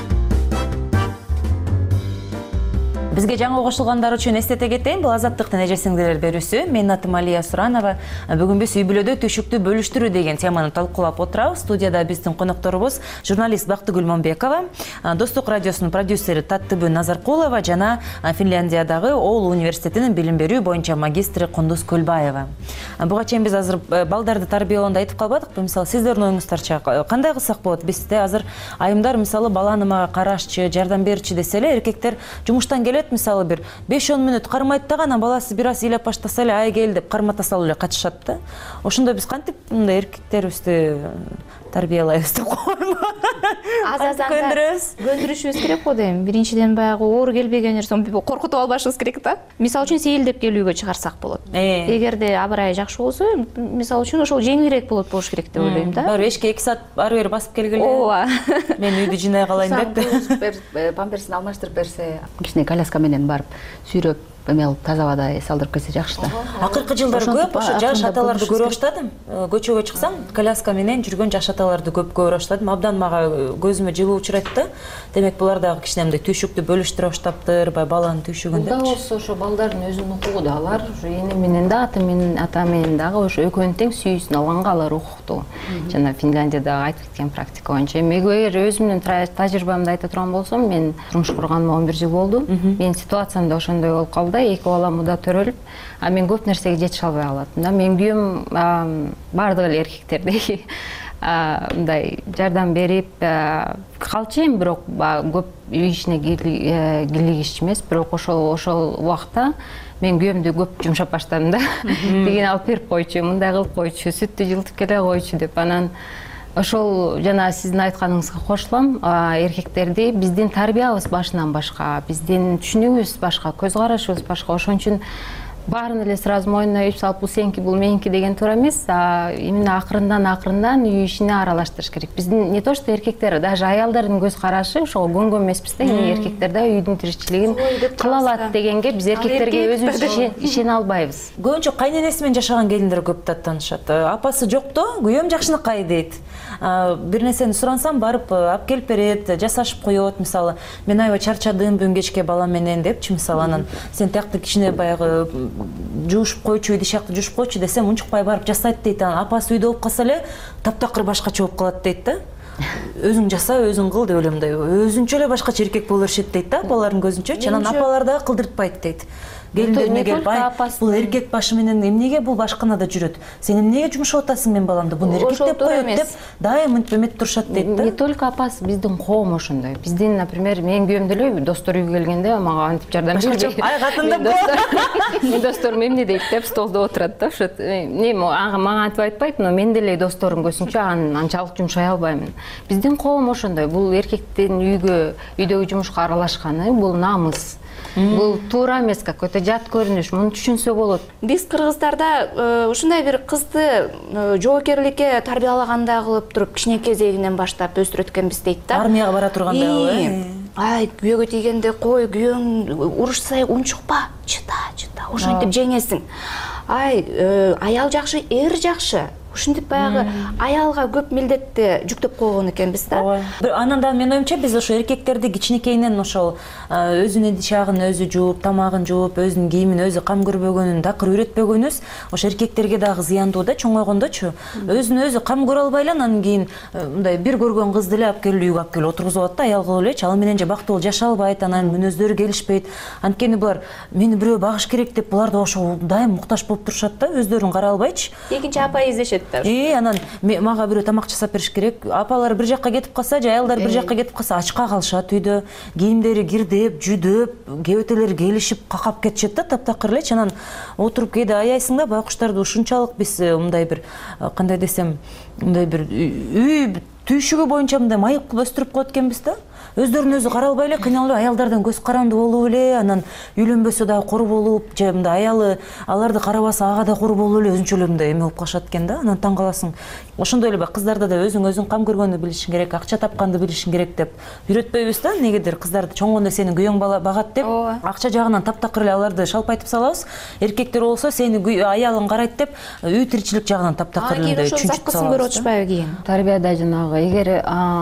Бизге жаңы кошулгандар үчүн эстете кетейин, бул Азаттыктын эже сиңдилер берүүсү. Менин атым Алия Суранова. Бүгүн биз үй бүлөдө түйшүктү бөлүштүрүү деген теманы талкуулап отурабыз. Студияда биздин конокторубуз журналист Бактыгүл Момбекова, Достук радиосунун продюсери Таттыбү Назаркулова жана Финляндиядагы Оулу университетинин билим берүү боюнча магистри Кундуз Көлбаева. Буга чейин биз азыр балдарды тарбиялоонда айтып калбадыкпы? Мисалы, сиздердин оюңуздарча кандай кылсак болот? Бизде азыр айымдар мисалы баланы мага карашчы, жардам берчи десе эле, эркектер жумуштан келет, мисалы бир 5-10 мүнөт кармайт дагы, анан баласы бир аз ыйлап баштаса эле, ай кел деп кармата салып эле качышат да. Ошондо биз кантип мындай эркектерибизди тарбиялайбыз деп койму? Көндүрүшүбүз керек го дейм. Биринчиден баягы оор келбеген нерсе коркутуп албашыбыз керек да. Мисалы үчүн сейилдеп келүүгө чыгарсак болот. Эгерде абырай жакшы болсо, мисалы үчүн ошол жеңилирээк болуш керек деп ойлойм да. Баары эшикке 2 саат ары бери басып келгеле. Ооба. Мен үйдү жинай калайын деп. Памперсин алмаштырып берсе, кичине коляска менен барып сүйрөп эмел таза абада эс алдырып келсе жакшы да. Акыркы жылдары көп ошо жаш аталарды көрө баштадым. Көчөгө чыксам, коляска менен жүргөн жаш аталарды көп көрө баштадым. Абдан мага көзүмө жылуу учурайт да. Демек булар дагы кичинемдей түйшүктү бөлүштүрө баштаптыр, баланын түйшүгүн деп. Да болсо ошо балдардын өзүнүн укугу да, алар ошо эне менен да, ата менен дагы ошо экөөнүн тең сүйүүсүн алганга алар укуктуу. Жана Финляндияда айтып кеткен практика боюнча. Эгер өзүмдүн тажрыйбамды айта турган болсом, мен турмуш курганыма 11 жыл болду. Менин ситуациямда ошондой болуп калды. 2 балам муда төрөлүп, мен көп нерсеге жетише албай калатым да. Мен күйөөм бардык эле эркектердей мындай жардам берип калчу эми, бирок көп үй ишине кийлигишчү эмес, бирок ошол убакта мен күйөөмдү көп жумшап баштадым да. Деген алып берип койчу, мындай кылып койчу, сүттү жылытып келе койчу деп. Анан ошол жана сиздин айтканыңызга кошулам, эркектерди биздин тарбиябыз башынан башка, биздин түшүнүгүбүз башка, көз карашыбыз башка. Ошон үчүн баарын эле сразу мойнуна үйүп салып, бул сеники, бул меники деген туура эмес. Именно акырындан үй ишине аралаштырыш керек. Биздин не то что эркектер, даже аялдардын көз карашы ошого көнгөн эмеспиз да. Эркектер да үйдүн тиричилигин кыла алат дегенге биз эркектерге өзүбүз ишене албайбыз. Көбүнчө кайненеси менен жашаган келиндер көп таанышат. Апасы жокто, күйөөм жакшынакай дейт. Бир нерсени сурансам барып алып келип берет, жасашып коет. Мисалы, мен аябай чарчадым бүгүн кечке балам менен депчи, мисалы, анан сен тиякты кичине баягы жуушуп койчу, үйдү шакты жуушуп койчу десем, унчукпай барып жасайт дейт. Анан апасы үйдө болуп калса эле таптакыр башкача болуп калат дейт да. Өзүң жаса, өзүң кыл деп эле мындай өзүнчө эле башкача эркек боло беришет дейт да, апалардын көзүнчө. Анан апалар дагы кылдыртпайт дейт. Келиндерине келип, бул эркек башы менен эмнеге бул башканада жүрөт? Сен эмнеге жумшап атасың мен баламды? Буну эркек деп коет деп дайым мынтип эметип турушат дейт да. Не только апасы, биздин коом ошондой. Биздин, например, менин күйөөм деле достор үйгө келгенде мага антип жардам бербейт. Ай катындым го. Мен досторум эмне дейт деп столдо отурат да. Ошо мага антип айтпайт, но мен деле досторум көзүнчө анчалык жумшай албаймын. Биздин коом ошондой. Бул эркектин үйдөгү жумушка аралашканы бул намыс. Бул туура эмес, какой-то жат көрүнүш, муну түшүнсө болот. Биз кыргыздарда ушундай бир кызды жоокерликке тарбиялагандай кылып туруп, кичинекей кезегинен баштап өстүрөткөнбүз дейт да. Армияга бара турганда. Ай, күйөөгө тийгенде кой, күйөөң урушса унчукпа, чыта, ошентип жеңесиң. Ай, аял жакшы, эр жакшы. ушинтип баягы аялга көп милдетти жүктөп койгон экенбиз да. Ооба. Анан да менин оюмча биз ошо эркектерди кичинекейинен ошол өзүнүн ишагын өзү жууп, тамагын жууп, өзүнүн кийимин өзү кам көрбөгөнүн такыр үйрөтпөгөнүбүз ошо эркектерге дагы зыяндуу да чоңойгондочу. Өзүн өзү кам көрө албай эле анан кийин мындай бир көргөн кызды эле алып келип үйгө алып келип отургузуп алат да, аял кылып элечи. Ал менен же бактылуу жашай албайт, анан мүнөздөрү келишпейт. Анткени булар мени бирөө багыш керек деп булар да ошо дайым муктаж болуп турушат да, өздөрүн карай албайчы. Экинчи апа издешет да. Анан мага бирөө тамак жасап бериш керек. Апалар бир жакка кетип калса, же аялдар бир жакка кетип калса, ачка калышат үйдө. Кийимдери кирдеп, жүдөп, кебетелери келишип, какап кетишет да, таптакыр элечи. Анан отуруп кээде аяйсың да, байкуштарды ушунчалык биз мындай бир кандай десем, мындай бир үй түйшүгү боюнча мындай майып кылып өстүрүп коет экенбиз да. Өздөрүн өзү карай албай эле, кыйналып аялдардан көз каранды болуп эле, анан үйлөнбөсө дагы кор болуп, же мындай аялы аларды карабаса ага да кор болуп эле өзүнчө эле мындай эме болуп калышат экен да. Анан таң каласың. Ошондой эле кыздарда да өзүң кам көргөндү билишиң керек, акча тапканды билишиң керек деп үйрөтпөйбүз да. Негедир кыздарды чоңгондо сени күйөөң багат деп, акча жагынан таптакыр эле аларды шалпайтып салабыз. Эркектер болсо сени аялың карайт деп үй тиричилик жагынан таптакыр эле чүнчүтүп салабыз. көрүп атышпайбы кийин? Тарбияда жанагы эгер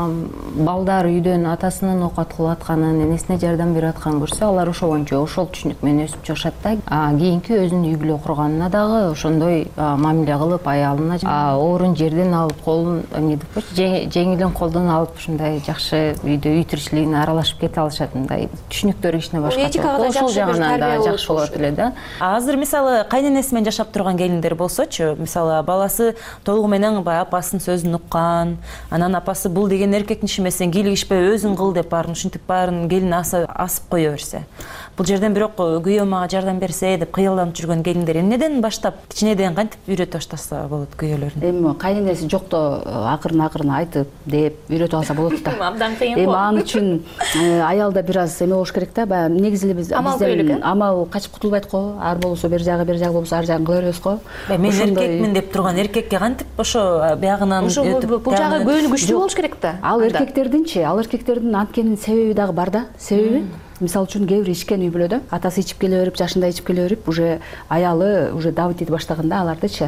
балдар үйдөн атасынын оокат кылып атканын, энесине жардам берип атканын көрсө, алар ошо боюнча ошол түшүнүк менен өсүп чыгышат да. Кийинки өзүнүн үй бүлө курганына дагы ошондой мамиле кылып, аялына оорун жерден алып, колун эмне деп койчу, жеңилин колдон алып ушундай жакшы үйдө үй тиричилигине аралашып кете алышат. Мындай түшүнүктөр кичине башкача. Ошол жагынан да жакшы болот эле да. Азыр мисалы кайненеси менен жашап турган келиндер болсочу, мисалы баласы толугу менен апасынын сөзүн уккан, анан апасы бул деген эркектин иши эмес, сен кийлигишпей өзүң кыл деп баарын ушинтип баарын келин асып кое берсе. Бул жерден бирок күйөөм мага жардам берсе деп кыялданып жүргөн келиндер эмнеден баштап кичинеден кантип үйрөтө баштаса болот күйөөлөрүн? Эми кайненеси жокто акырын айтып деп үйрөтүп алса болот да. Абдан кыйын го. Эми ал үчүн аялда бир аз эме болуш керек да. Баягы негизи эле биз амал качып кутулбайт го. Ар болсо бир жагы болсо ар жагын кыла беребиз го. Мен эркекмин деп турган эркекке кантип ошо биягынан өтүп бул жагы көңүлү күчтүү болуш керек да. Ал эркектердин анткенин себеби дагы бар да. Себеби мисалы үчүн кээ бир ичкен үй бүлөдө атасы ичип келе берип, жашында ичип келе берип, уже аялы уже давить эте баштаганда алардычы.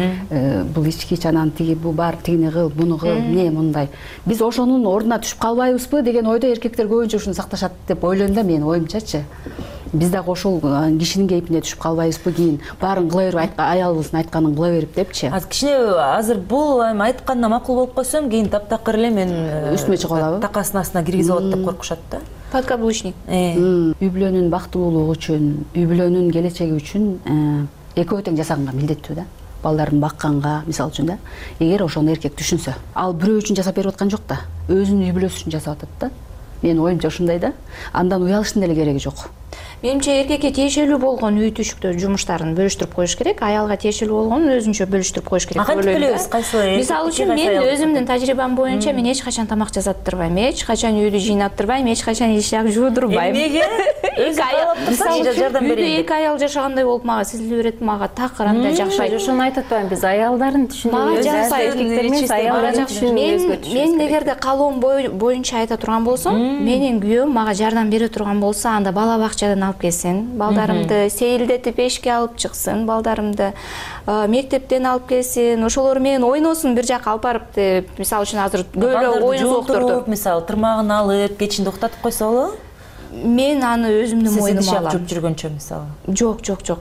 Бул ичкич, анан тиги бул бар, тигини кыл, буну кыл, эмне мындай. Биз ошонун ордуна түшүп калбайбызбы деген ойдо эркектер көбүнчө ушуну сакташат деп ойлойм да, менин оюмчачы. Биз дагы ошол кишинин кейпине түшүп калбайбызбы, кийин баарын кыла берип, аялыбыздын айтканын кыла берип депчи. Кичине азыр бул айтканына макул болуп койсом, кийин таптакыр эле мен үстүмө чыгып алабы? Такасынын астына киргизип алат деп коркушат да. Подкаблучник. Үй бүлөнүн бактылуулугу үчүн, үй бүлөнүн келечеги үчүн экөө тең жасаганга милдеттүү да. Балдарын бакканга, мисалы үчүн да. Эгер ошону эркек түшүнсө, ал бирөө үчүн жасап берип аткан жок да. Өзүнүн үй бүлөсү үчүн жасап атат да. Менин оюмча ушундай да. Андан уялыштын деле кереги жок. Менимче эркекке тиешелүү болгон үй түйшүктөр жумуштарын бөлүштүрүп коюш керек, аялга тиешелүү болгонун өзүнчө бөлүштүрүп коюш керек деп ойлойм. Мисалы үчүн мен өзүмдүн тажрыйбам боюнча мен эч качан тамак жасаттырбайм, эч качан үйдү жыйнаттырбайм, эч качан ишак жуудурбайм. Эмнеге? Өзү каалап жардам берейин. Үйдө эки аял жашагандай болуп мага сезилип берет, мага такыр андай жакпайт. Ошону айтып атпаймын, биз аялдарын түшүнүбүз. Эркектер эмес, аялдарын түшүнүбүз. Мен эгерде каалоом боюнча айта турган болсом, менин күйөөм мага жардам бере турган болсо, анда бала бакчадан алып келсин, балдарымды сейилдетип эшикке алып чыксын, балдарымды мектептен алып келсин, ошолор менен ойносун бир жака алып барып деп, мисалы үчүн азыр көбүрөөк оюн зоокторду, мисалы тырмагын алып, кечинде уктатып койсо болобу? Мен аны өзүмдүн моюнума алам. Жүрүп жүргөнчө мисалы. Жок.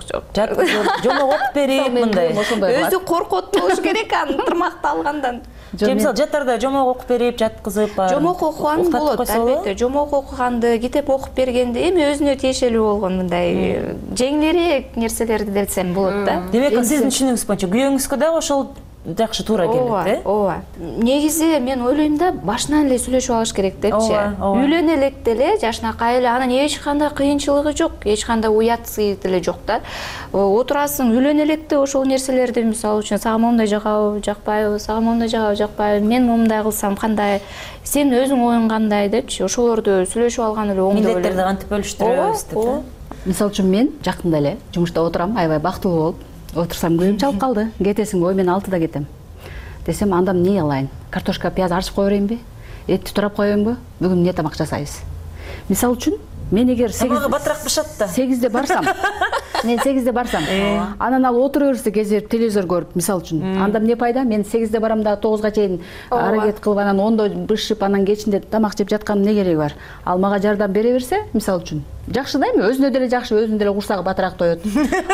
Жомок окуп берип мындай. Өзү коркот болуш керек аны тырмакты алгандан. Мисалы жаттарда жомок окуп берип, жаткызып, жомок окуган болот, албетте. Жомок окуганды, китеп окуп бергенди эми өзүнө тиешелүү болгон мындай жеңилирээк нерселерди десем болот да. Демек, сиздин түшүнүгүңүз боюнча күйөөңүзгө да ошол жакшы туура келет, э? Ооба. Негизи мен ойлойм да, башынан эле сүйлөшүп алыш керек депчи. Үйлөнө электе эле жашынакай эле анан эч кандай кыйынчылыгы жок, эч кандай уятсы деле жок да. Отурасың, үйлөнө электе ошол нерселерди, мисалы үчүн, сага моундай жагабы, жакпайбы, сага моундай жагабы, жакпайбы, мен моундай кылсам кандай, сен өзүң оюң кандай депчи, ошолорду сүйлөшүп алган эле оң деп ойлойм. Милдеттерди кантип бөлүштүрөбүз деп. Мисалы үчүн мен жакында эле жумушта отурам, аябай бактылуу болуп отурсам, күйөөм чалып калды. Кетесиң, ой мен 6-да кетем. Десем, анда эмне алайын? Картошка, пияз арчып кое берейинби? Этти турап коеюңбу? Бүгүн эмне тамак жасайбыз? Мисалы үчүн, мен эгер 8-де барсам, мен 8-де барсам, анан ал отура берсе кезер телевизор көрүп, мисал үчүн. Анда эмне пайда? Мен 8-де барам да 9га чейин аракет кылып, анан 10до бышып, анан кечинде тамак жеп жаткан эмне кереги бар? Ал мага жардам бере берсе, мисал үчүн. Жакшы да эми, өзүнө деле жакшы, өзүнүн деле курсагы батыраак тоет.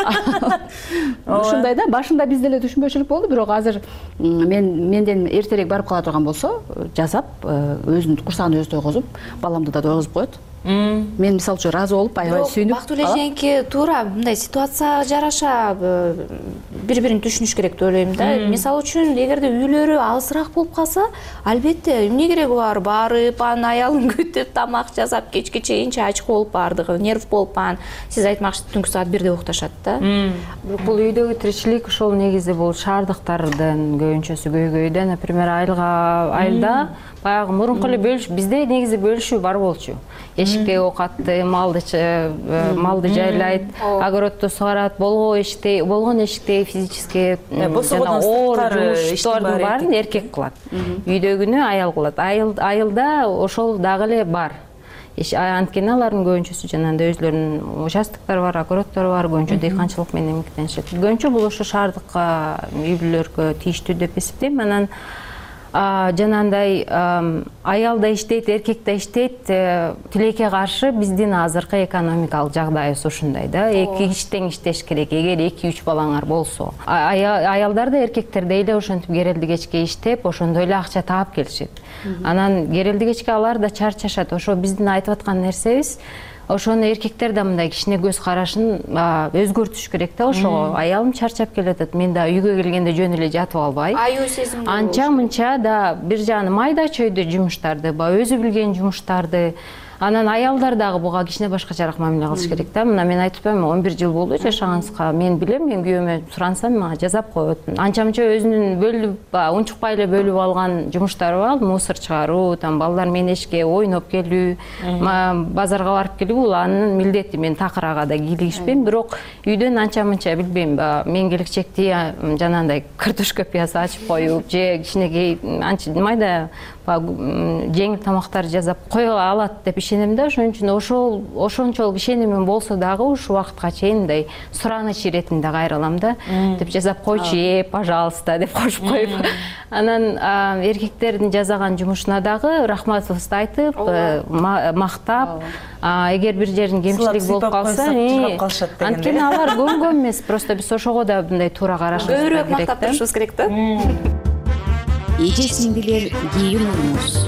Ушундай да, башында биз деле түшүнбөчүлүк болду, бирок азыр менден эртерээк барып кала турган болсо, жасап, өзүнүн курсагын өзү тойгозуп, баламды да тойгозуп коет. Мен мисалы үчүн ыраазы болуп, аябай сүйүнүп. Бактылуу эженики туура мындай ситуация жараша бири-бирин түшүнүш керек деп ойлойм да. Мисалы үчүн, эгерде үйлөрү алысыраак болуп калса, албетте эмне кереги бар? Барып, анын аялын күтүп, тамак жасап, кечке чейин ачык болуп бардыгы, нерв болуп анан сиз айтмакчы түнкү саат 1де укташат да. Бирок бул үйдөгү тиричилик ошол негизи бул шаардыктардын көбүнчөсү көйгөйдө, например, айылда баягы мурунку эле бөлүш, бизде негизи бөлүшүү бар болчу. Эшикте оокатты, малды жайлайт, огородду сугарат, болгон эшикте физически оор жумуштардын баарын эркек кылат. Үйдөгүнү аял кылат. Айылда ошол дагы эле бар. Анткени алардын көбүнчөсү жанагындай өзлөрүнүн участоктору бар, огороддору бар, көбүнчө дыйканчылык менен эмгектенишет. Көбүнчө бул ошо шаардыкка, үй бүлөлөргө тийиштүү деп эсептейм. Анан жанагындай аял да иштейт, эркек да иштейт. Тилекке каршы биздин азыркы экономикалык жагдайыбыз ушундай да. Эки иштең иштеш керек, эгер 2-3 балаңар болсо. Аялдар да эркектер эле ошентип керелди кечке иштеп, ошондой эле акча таап келишет. Анан керелди кечке алар да чарчашат. Ошо биздин айтып аткан нерсебиз. Ошону эркектер да мындай кичине көз карашын өзгөртүш керек да. Ошого аялым чарчап келатат, мен да үйгө келгенде жөн эле жатып албай. Аюу сезимдүү. Анча-мынча да бир жагы майда чөйдө жумуштарды, өзү билген жумуштарды. Анан аялдар дагы буга кичине башкачараак мамиле кылыш керек да. Мына мен айтып атпаймынбы, 11 жыл болду жашаганыбызга. Мен билем, мен күйөөмө сурансам мага жазап коет. Анча-мынча өзүнүн бөлүп, унчукпай эле бөлүп алган жумуштары бар, мусор чыгаруу, балдар менен эшикке ойноп келүү, базарга барып келүү, бул анын милдети. Мен такырага да кийлигишпейм, бирок үйдөн анча-мынча билбейм, мен келечекте жанагындай картошка пияз ачып коюп, же кичинекей майда жеңил тамактар жасап кое алат деп ишенем да. Ошон үчүн ошончолук ишенимим болсо дагы ушул убакытка чейин мындай сураныч иретинде кайрылам да. Деп жасап койчу, пожалуйста деп кошуп коюп. Анан эркектердин жасаган жумушуна дагы рахматыбызды айтып, мактап, эгер бир жерин кемчилик болуп калса, анткени алар көнгөн эмес, просто биз ошого да мындай туура карашыбыз керек да. Көбүрөөк мактап турушубуз керек да. Эже сиңдилер кийин урмуз.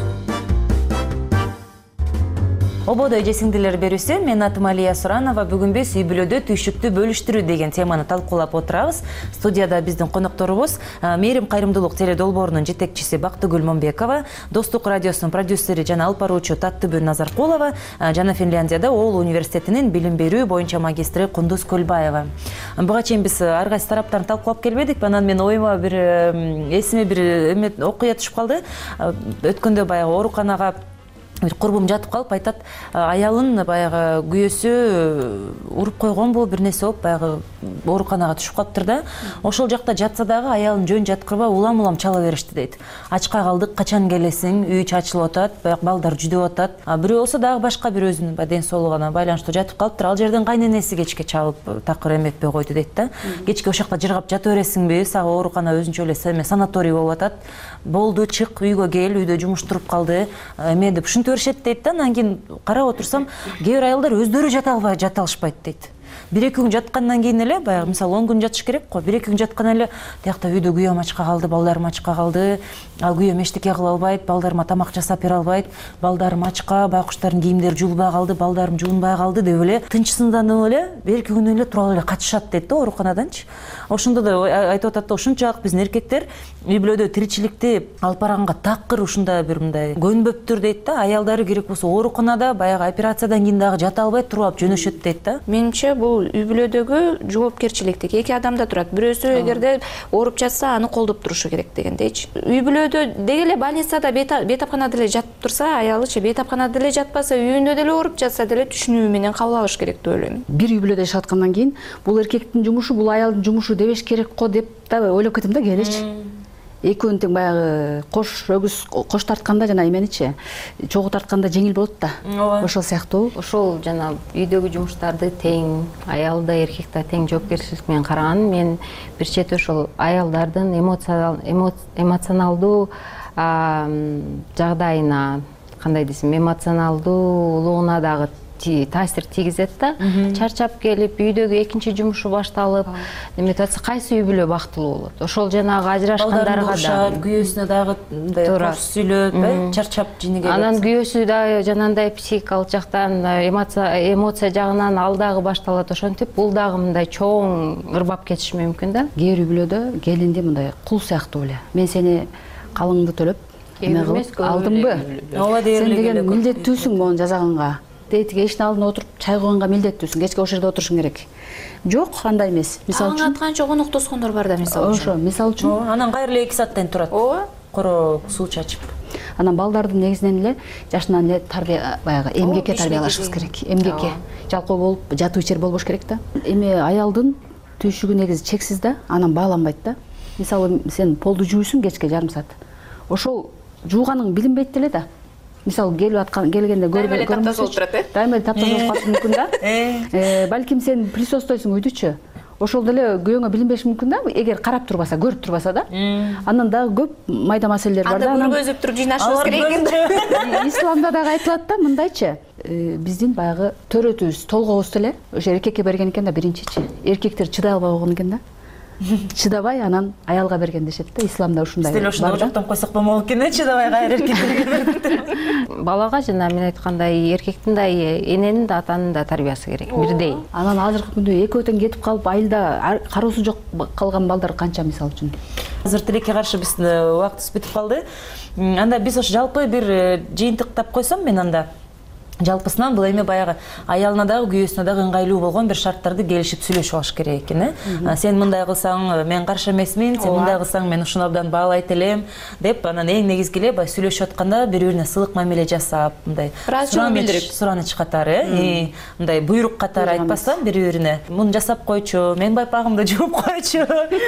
Ободо эже сиңдилер берүүсү, мен атым Алия Суранова. Бүгүн биз үй бүлөдө түйшүктү бөлүштүрүү деген теманы талкуулап отурабыз. Студияда биздин конокторубуз Мээрим кайрымдуулук теле долбоорунун жетекчиси Бактыгүл Момбекова, Достук радиосунун продюсери жана алып баруучу Таттыбүн Назаркулова жана Финляндияда Оул университетинин билим берүү боюнча магистри Кундуз Көлбаева. Буга чейин биз ар кайсы тараптарын талкуулап келбедик. Анан мен оюма эсиме бир окуя түшүп калды. Өткөндө баягы ооруканага бир курбум жатып калып айтат, аялын баягы күйөөсү уруп койгонбу, бир нерсе болуп баягы ооруканага түшүп калыптыр да. Ошол жакта жатса дагы аялын жөн жаткырбай улам чала беришти дейт. Ачка калдык, качан келесиң? Үй чачылып атат, баягы балдар жүдөп атат. Бирөө болсо дагы башка бир өзүнүн ден соолугуна байланыштуу жатып калыптыр. Ал жерден кайненеси кечке чалып такыр эметпей койду дейт да. Кечке ошол жакта жыргап жата бересиңби? Сага оорукана өзүнчө эле санаторий болуп атат. Болду, чык, үйгө кел, үйдө жумуш туруп калды. Эме деп беришет дейт да. Анан кийин карап отурсам, кээ бир аялдар өздөрү жата алышпайт дейт. 1-2 күн жаткандан кийин эле, баягы мисалы 10 күн жатыш керек го. 1-2 күн жаткандан эле тиякта үйдө күйөөм ачка калды, балдарым ачка калды. Ал күйөөм эчтеке кыла албайт, балдарыма тамак жасап бере албайт. Балдарым ачка, байкуштардын кийимдери жуулбай калды, балдарым жуунбай калды деп эле тынчсызданып эле 1-2 күн эле туруп эле качышат дейт да ооруканаданчы. Ошондо да айтып атат да, ушунчалык биздин эркектер үй бүлөдө тиричиликти алып барганга такыр ушундай бир мындай көнбөптүр дейт да. Аялдары керек болсо ооруканада баягы операциядан кийин дагы жата албай туруп алып жөнөшөт дейт да. Менимче бул үй бүлөдөгү жоопкерчиликтик эки адамда турат. Бирөөсү эгерде ооруп жатса, аны колдоп турушу керек дегендейчи. Үй бүлөдө деги эле больницада, бейтапканада эле жатып турса, аялычы бейтапканада эле жатпаса, үйүндө деле ооруп жатса деле түшүнүү менен кабыл алыш керек деп ойлойм. Бир үй бүлөдө жашап аткандан кийин бул эркектин жумушу, бул аялдын жумушу дебеш керек го деп да ойлоп кетем да, келечи. экөөнүн тең баягы кош өгүз кош тартканда жана эменичи чогуу тартканда жеңил болот да. Ошол сыяктуу. Ошол жана үйдөгү жумуштарды тең, аял да эркек да тең жоопкерчилик менен караган. Мен бир чети ошол аялдардын эмоционалдуу жагдайына, кандай десем, эмоционалдуулугуна дагы таасир тийгизет да. Чарчап келип, үйдөгү экинчи жумушу башталып, неметип атса, кайсы үй бүлө бактылуу болот? Ошол жанагы ажырашкандарга да күйөөсүнө дагы мындай кош сүйлөп, чарчап жини келет. Анан күйөөсү да жанагындай психикалык жактан, эмоция жагынан ал дагы башталат. Ошентип бул дагы мындай чоң ырбап кетиши мүмкүн да. Кээ бир үй бүлөдө келинди мындай кул сыяктуу эле. Мен сени калыңды төлөп алдымбы? Сен деген милдеттүүсүң могу жасаганга. Тетиги эшиктин алдына отуруп чай куйганга милдеттүүсүң. Кечке ошол жерде отурушуң керек. Жок, андай эмес. Мисалы үчүн канча конок тоскондор бар да, мисалы үчүн. Ошо, мисалы үчүн. Анан кайра эле 2 сааттан турат. Ооба. Коро суу чачып. Анан балдардын негизинен эле жашынан эле тарбия баягы эмгекке тарбиялашыбыз керек. Эмгекке. Жалкоо болуп, жатуу ичер болбош керек да. Эми аялдын түйшүгү негизи чексиз да, анан бааланбайт да. Мисалы сен полду жууйсуң кечке жарым саат. Ошол жууганың билинбейт деле да. Мисалы келгенде көрмөсөчү. Дайыма эле таптаза болуп калышы мүмкүн да. Балким сен присутствуйсуң үйдүчү. Ошол деле күйөөңө билинбеши мүмкүн да, эгер карап турбаса, көрүп турбаса да. Андан дагы көп майда маселелер бар да. Анда көргөзүп туруп жыйнашыбыз керек. Исламда дагы айтылат да, мындайчы. Биздин баягы төрөтүбүз, толгообуз деле ошо эркекке берген экен да, биринчичи. Эркектер чыдай албай койгон экен да. Чыдабай анан аялга берген дешет да. Исламда ушундай бар да. Ошондой жоктон койсок болмок экен, чыдабай кайра эркекке берген. Балага жана мен айткандай эркектин да, эненин да, атанын да тарбиясы керек, бирдей. Анан азыркы күндө экөө тең кетип калып, айылда кароосу жок калган балдар канча, мисалы үчүн. Азыр тилекке каршы биздин убактыбыз бүтүп калды. Анда биз ошо жалпы бир жыйынтыктап койсом мен анда. Жалпысынан бул эми баягы аялына дагы күйөөсүнө дагы ыңгайлуу болгон бир шарттарды келишип сүйлөшүп алыш керек экен. Сен мындай кылсаң мен каршы эмесмин, сен мындай кылсаң мен ушуну абдан баалайт элем деп, анан эң негизги эле баягы сүйлөшүп атканда бири-бирине сылык мамиле жасап, мындай сураныч катары, мындай буйрук катары айтпастан бири-бирине муну жасап койчу, мен байпагымды жууп койчу,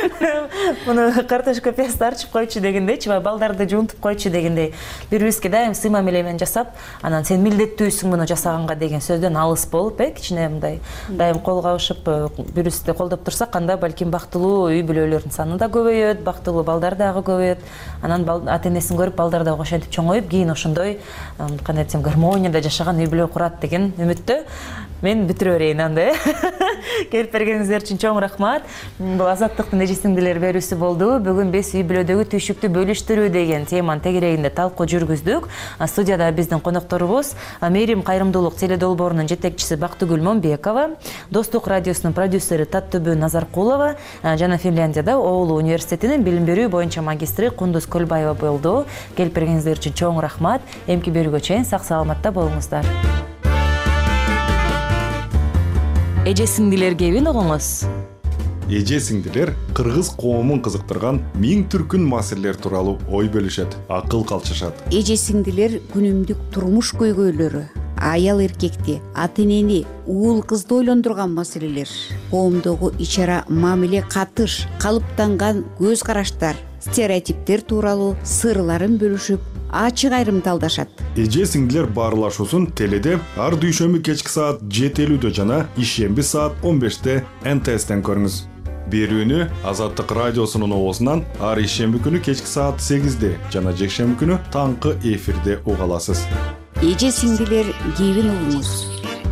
муну картошка пести арчып койчу дегендейчи, балдарды жуунтуп койчу дегендей бири-бирибизге дайым сы мамиле менен жасап, анан сен милдеттүүсүң муну жасаганга деген сөздөн алыс болуп, кичине мындай дайым кол кабышып бири-бирибизди колдоп турсак, анда балким бактылуу үй бүлөлөрдүн саны да көбөйөт, бактылуу балдар дагы көбөйөт. Анан ата-энесин көрүп балдар дагы ошентип чоңоюп, кийин ошондой кандай десем гармонияда жашаган үй бүлө курат деген үмүттө мен бүтүрө берейин анда. Келип бергениңиздер үчүн чоң рахмат. Бул азаттыктын эжесиңдилер берүүсү болду. Бүгүн биз үй бүлөдөгү түйшүктү бөлүштүрүү деген теманын тегерегинде талкуу жүргүздүк. Студияда биздин конокторубуз Мээрим кайрымдуулук теледолбоорунун жетекчиси Бактыгүл Момбекова, Достук радиосунун продюсери Таттөбү Назаркулова жана Финляндияда Оулу университетинин билим берүү боюнча магистри Кундуз Көлбаева болду. Келип бергениңиздер үчүн чоң рахмат. Эмки берүүгө чейин сак саламатта болуңуздар. Эже сиңдилер кебин угуңуз. Эже сиңдилер кыргыз коомун кызыктырган миң түркүн маселелер тууралуу ой бөлүшөт, акыл калчышат. Эже сиңдилер күнүмдүк турмуш көйгөйлөрү, аял эркекти, ата энени, уул кызды ойлондурган маселелер, коомдогу ичара мамиле катыш, калыптанган көз караштар, стереотиптер тууралуу сырларын бөлүшүп, ачык айрымталдашат. Эже сиңдилер баарлашуусун теледе ар дүйшөмбү кечки саат 7:50 жана ишемби саат 15 НТСтен көрүңүз. Берүүнү Азаттык радиосунун оозунан ар ишемби күнү кечки саат 8 жана жекшемби күнү таңкы эфирде уга аласыз. Эже сиңдилер кебин угуңуз.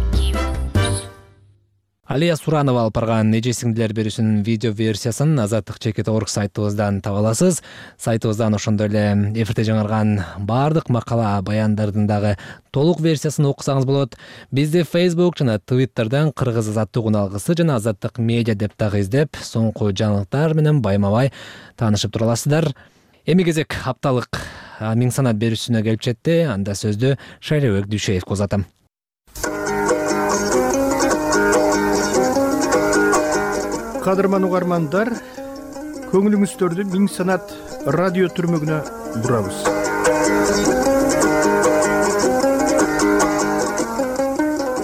Алия Суранова алып барган эже сиңдилер берүүсүнүн видео версиясын Азаттык.org сайтыбыздан таба аласыз. Сайтыбыздан ошондой эле эфирде жаңырган баардык макала баяндардын дагы толук версиясын окусаңыз болот. Бизди Facebook жана Twitter'дан Кыргыз Азаттык уналгысы жана Азаттык медиа деп дагы издеп, соңку жаңылыктар менен байма-бай таанышып тура аласыздар. Эми кезек апталык миң санат берүүсүнө келип жетти. Анда сөздү Шайлебек Дүйшеевге узатам. Кадырман угармандар, көңүлүңүздөрдү миң санат радио түрмөгүнө бурабыз.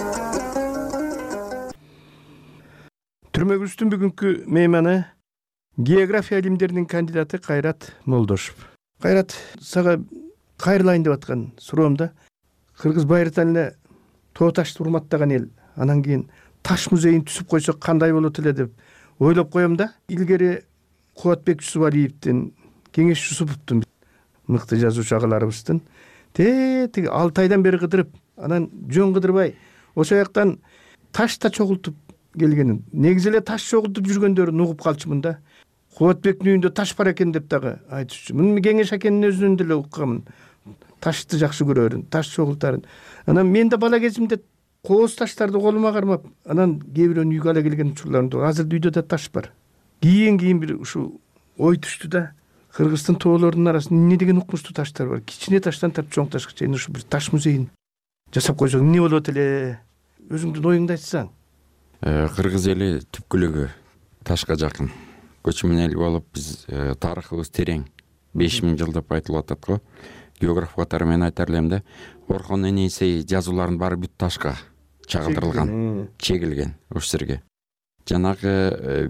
Түрмөгүбүздүн бүгүнкү мейманы география илимдеринин кандидаты Кайрат Молдошев. Кайрат, сага кайрылайын деп аткан суроомда, Кыргыз байыртан эле тоо ташты урматтаган эл, анан кийин таш музейин түзүп койсок кандай болот эле деп ойлоп коем да. Илгери Кубатбек Жусупалиевдин, Кеңеш Жусуповдун мыкты жазуучу агаларыбыздын тиги 6 айдан бери кыдырып, анан жөн кыдырбай ошол жактан таш да чогултуп келгенин, негизи эле таш чогултуп жүргөндөрүн угуп калчумун да. Кубатбектин үйүндө таш бар экен деп дагы айтышчу. Муну Кеңеш акенин өзүнөн деле укканмын. Ташты жакшы көрөрүн, таш чогултарын. Анан мен да бала кезимде кооз таштарды колума кармап, анан кээ бирөөнү үйгө ала келген учурларым. Азыр үйдө да таш бар. Кийин бир ушу ой түштү да. Кыргыздын тоолорунун арасында эмне деген укмуштуу таштар бар. Кичине таштан тартып чоң ташка чейин ушу бир таш музейин жасап койсок эмне болот эле? Өзүңдүн оюңду айтсаң. Кыргыз эли түпкүлүгү ташка жакын. Көчмөн эл болуп, биз тарыхыбыз терең. 5000 жыл деп айтылып атат го. Географ катары мен айтар элем да, Орхон Энисей жазууларынын баары бүт ташка чагылдырылган, чегилген ошол жерге. Жанагы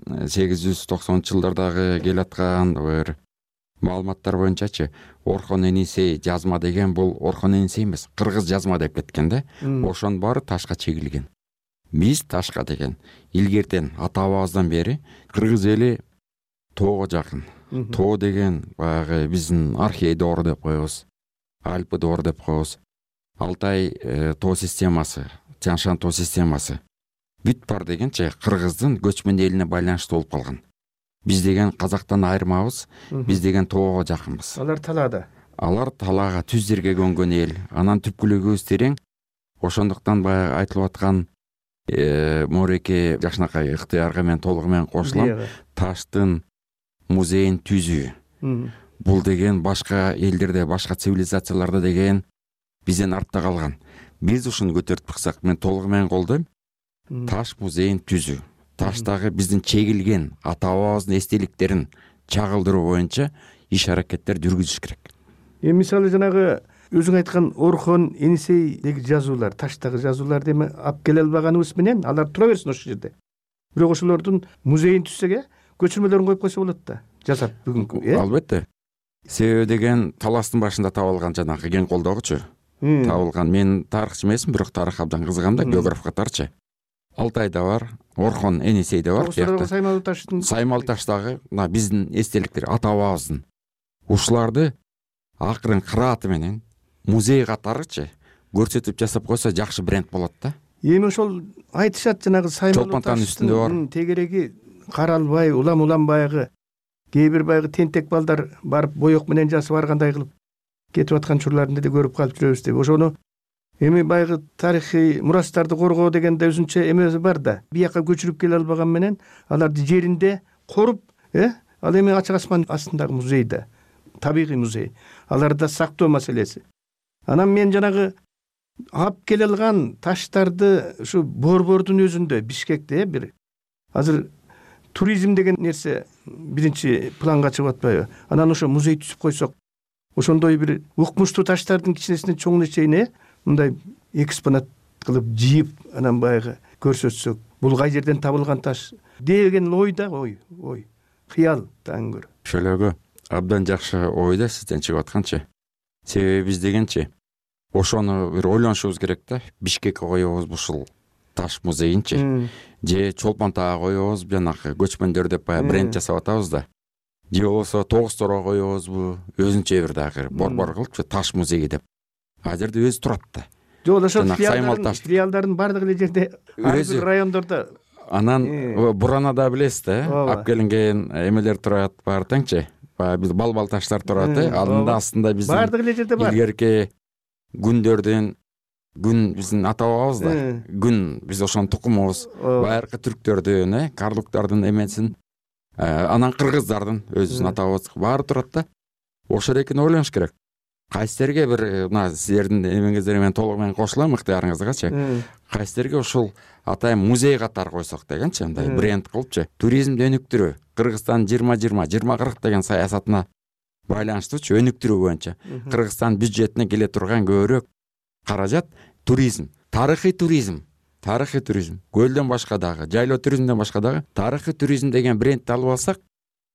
1890 жылдардагы келаткан бир маалыматтар боюнчачы, Орхон Энисей жазма деген бул Орхон Энисей эмес, кыргыз жазма деп кеткен да. Ошонун баары ташка чегилген. Биз ташка деген илгертен ата бабабыздан бери кыргыз эли тоого жакын. Тоо деген баягы биздин Архей доору деп коебуз, Альпы доору деп коебуз. Алтай тоо системасы, Тянь-Шань тоо системасы бүт бар дегенче кыргыздын көчмөн элине байланыштуу болуп калган. Биз деген казактан айырмабыз, биз деген тоого жакынбыз. Алар талаада. Алар талаага, түздерге көнгөн эл. Анан түпкүлүгүбүз терең. Ошондуктан баягы айтылып аткан Мореке жакшынакай ыктыярга мен толугу менен кошулам. Таштын музейин түзүү. Бул деген башка элдерде, башка цивилизацияларда деген бизден артта калган. Биз ушуну көтөрүп чыксак, мен толугу менен колдойм. Таш музейин түзүү. Таштагы биздин чегилген ата бабабыздын эстеликтерин чагылдыруу боюнча иш-аракеттер жүргүзүш керек. Мисалы жанагы өзүң айткан Орхон Энисейдеги жазуулар, таштагы жазуулар деме алып келе албаганыбыз менен алар тура берсин ошол жерде. Бирок ошолордун музейин түзсөк, көчүрмөлөрүн коюп койсо болот да. Жасап бүгүнкү, Албетте. Себеби деген таластын башында табылган жанагы кен колдогучу. Табылган. Мен тарыхчы эмесмин, бирок тарых абдан кызыгам да, географ катарчы. Алтайда бар, Орхон Энисейде бар. Саймал таштагы биздин эстеликтер, ата бабабыздын. Ушуларды акырын кырааты менен музей катарычы көрсөтүп жасап койсо жакшы бренд болот да. Эми ошол айтышат жанагы Саймал таштын тегереги каралбай, улам баягы кээ бир баягы тентек балдар барып боек менен жасап баргандай кылып кетип аткан чурларында да көрүп калып жүрөбүз деп. Ошону эми баягы тарыхый мурастарды коргоо дегенде өзүнчө эмеси бар да. Бияка көчүрүп келе албаган менен аларды жеринде коруп, ал эми ачык асман астындагы музей да, табигый музей. Аларды сактоо маселеси. Анан мен жанагы алып келе алган таштарды ушу борбордун өзүндө Бишкекте бир азыр туризм деген нерсе биринчи планга чыгып атпайбы? Анан ошо музей түзүп койсок, ошондой бир укмуштуу таштардын кичинесинен чоңуна чейин мындай экспонат кылып жийип, анан баягы көрсөтсөк, бул кай жерден табылган таш деген ой да, ой, кыял таң көр. Ошолого абдан жакшы ой да сизден чыгып атканчы. Себеби биз дегенчи ошону бир ойлонушубуз керек да. Бишкекке коебузбу ушул таш музейинчи, же Чолпон Тагга коебуз, жанагы көчмөндөр деп баягы бренд жасап атабыз да. Же болбосо Тогуз Торого коебузбу, өзүнчө бир дагы борбор кылыпчы таш музейи деп. А жерде өзү турат да. Жок, ошол филиалдардын бардык эле жерде, ар бир райондордо. Анан Буранада билесиз да, алып келинген эмелер турат, баары теңчи. Биз бал таштар турат, анын астында биздин бардык эле жерде бар. Илгерки күндөрдүн күн биздин ата бабабыз да. Күн биз ошонун тукумубуз. Байыркы түрктөрдүн, карлуктардын эмесин, анан кыргыздардын өзүнүн ата бабабыз баары турат да. Ошол экени ойлонуш керек. Кайсылерге бир сиздердин эмеңиздер менен толугу менен кошулам, ыктыярыңызгачы. Кайсылерге ушул атайын музей катары койсок дегенчи, мындай бренд кылыпчы. Туризмди өнүктүрүү, Кыргызстан 20-20-20-40 деген саясатына байланыштуучу өнүктүрүү боюнча Кыргызстан бюджетине келе турган көбүрөөк каражат туризм, тарыхый туризм. Көлдөн башка дагы, жайлоо туризмден башка дагы тарыхый туризм деген брендти алып алсак,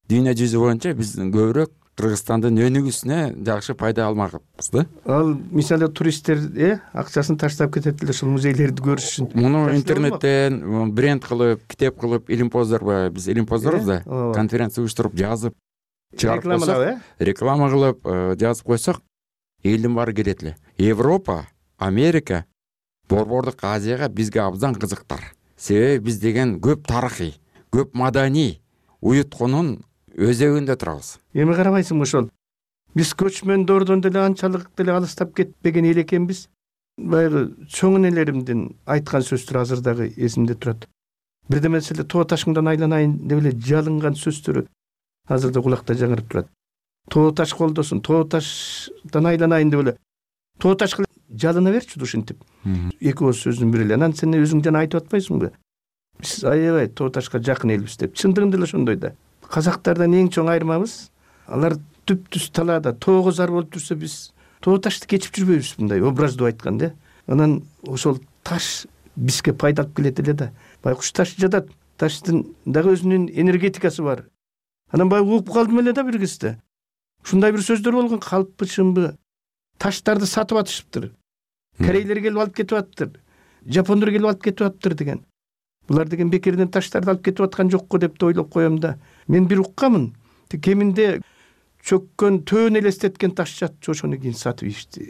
дүйнө жүзү боюнча биздин көбүрөөк Кыргызстандын өнүгүүсүнө жакшы пайда алмакпыз да. Ал мисалы туристтер акчасын таштап кетет эле ушул музейлерди көрүш үчүн. Муну интернеттен бренд кылып, китеп кылып, илимпоздор, биз илимпоздорбуз да, конференция уюштуруп, жазып, чыгарып койсок, реклама кылып, жазып койсок, элдин баары келет эле. Европа, Америка, Борбордук Азияга бизге абдан кызыктар. Себеби биз деген көп тарыхый, көп маданий уюткунун өзөгүндө турабыз. Эми карабайсыңбы ошол? Биз көчмөндөрдөн деле анчалык деле алыстап кетпеген эл экенбиз. Баягы чоң энелеримдин айткан сөздөрү азыр дагы эсимде турат. Бирде маселе тоо ташыңдан айланайын деп эле жалынган сөздөрү азыр да кулакта жаңырып турат. Тоо таш колдосун, тоо таштан айланайын деп эле. Тоо ташка жалына берчү ушинтип. Эки ооз сөздүн бири эле. Анан сен өзүң жана айтып атпайсыңбы? Биз аябай тоо ташка жакын элбиз деп. Чындыгында эле ошондой да. Казактардан эң чоң айырмабыз, алар түп-түз талаада тоого зар болуп турса, биз тоо ташты кечип жүрбөйбүз, мындай образдуу айтканда. Анан ошол таш бизге пайда алып келет эле да. Байкуш таш жатат, таштын дагы өзүнүн энергетикасы бар. Анан баягы угуп калдым эле да бир кезде. Ушундай бир сөздөр болгон, калпычымбы, таштарды сатып атышыптыр. Корейлер келип алып кетип аттыр. Жапондор келип алып кетип аттыр деген. Булар деген бекерден таштарды алып кетип аткан жокко деп ойлоп коем да. Мен бир уккамын. Кеминде чөккөн, төөн элестеткен таш жатчу, ошону кийин сатып ийишти.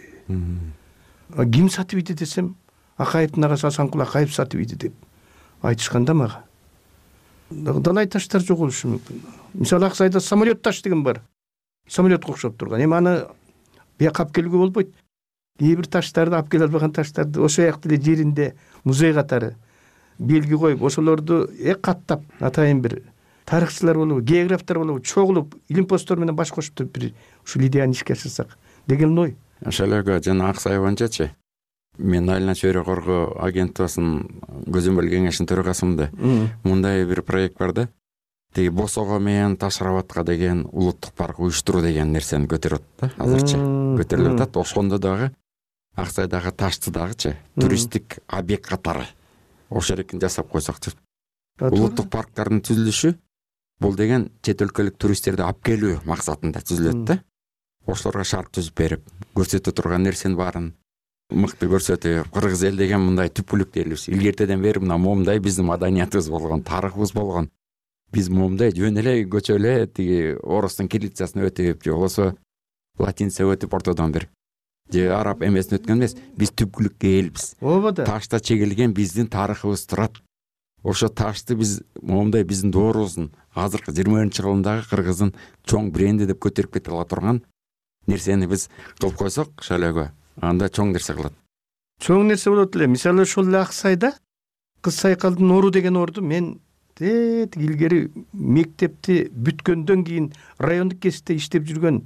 Ким сатып ийди десем, Акаевдин агасы Асанкул Акаев сатып ийди деп айтышканда мага. Далай таштар жок болушу мүмкүн. Мисалы Аксайда самолет таш деген бар. Самолетке окшоп турган. Эми аны бияка алып келүүгө болбойт. Кээ бир таштарды алып келе албаган таштарды ошол жакта эле жеринде музей катары белги коюп, ошолорду каттап, атайын бир тарыхчылар болобу, географтар болобу, чогулуп, илимпоздор менен баш кошуп туруп бир ушул идеяны ишке ашырсак деген ой. Ошолого жана Аксаеванчачы. Мен Айлана чөйрө коргоо агентствосунун көзөмөл кеңешинин төрагасымын да. Мындай бир проект бар да. Теги Босого менен Таш-Рабатка деген улуттук парк уюштуруу деген нерсени көтөрүп да, азырчы. Көтөрүлүп атат. Ошондо дагы Аксайдагы ташты дагычы туристтик объект катары ошол эркин жасап койсокчу. Улуттук парктардын түзүлүшү бул деген чет өлкөлүк туристтерди алып келүү максатында түзүлөт да. Ошолорго шарт түзүп берип, көрсөтө турган нерсенин баарын мыкты көрсөтүп, кыргыз эл деген мындай түпкүлүктүү элбиз. Илгертеден бери мына момундай биздин маданиятыбыз болгон, тарыхыбыз болгон. Биз момундай жөн эле көчө эле тиги орустун кириллицасын өтүп, же болбосо латинца өтүп ортодон бир же араб эмесин өткөн эмес. Биз түпкүлүккө элбиз. Ооба да. Ташта чегилген биздин тарыхыбыз турат. Ошо ташты биз момундай биздин доорубуздун азыркы 20-кылымдагы кыргыздын чоң бренди деп көтөрүп кете ала турган нерсени биз кылып койсок, ошолого анда чоң нерсе кылат. Чоң нерсе болот эле. Мисалы ошол эле Аксайда Кыз Сайкалдын ору деген орду мен илгери мектепти бүткөндөн кийин райондук кесипте иштеп жүргөн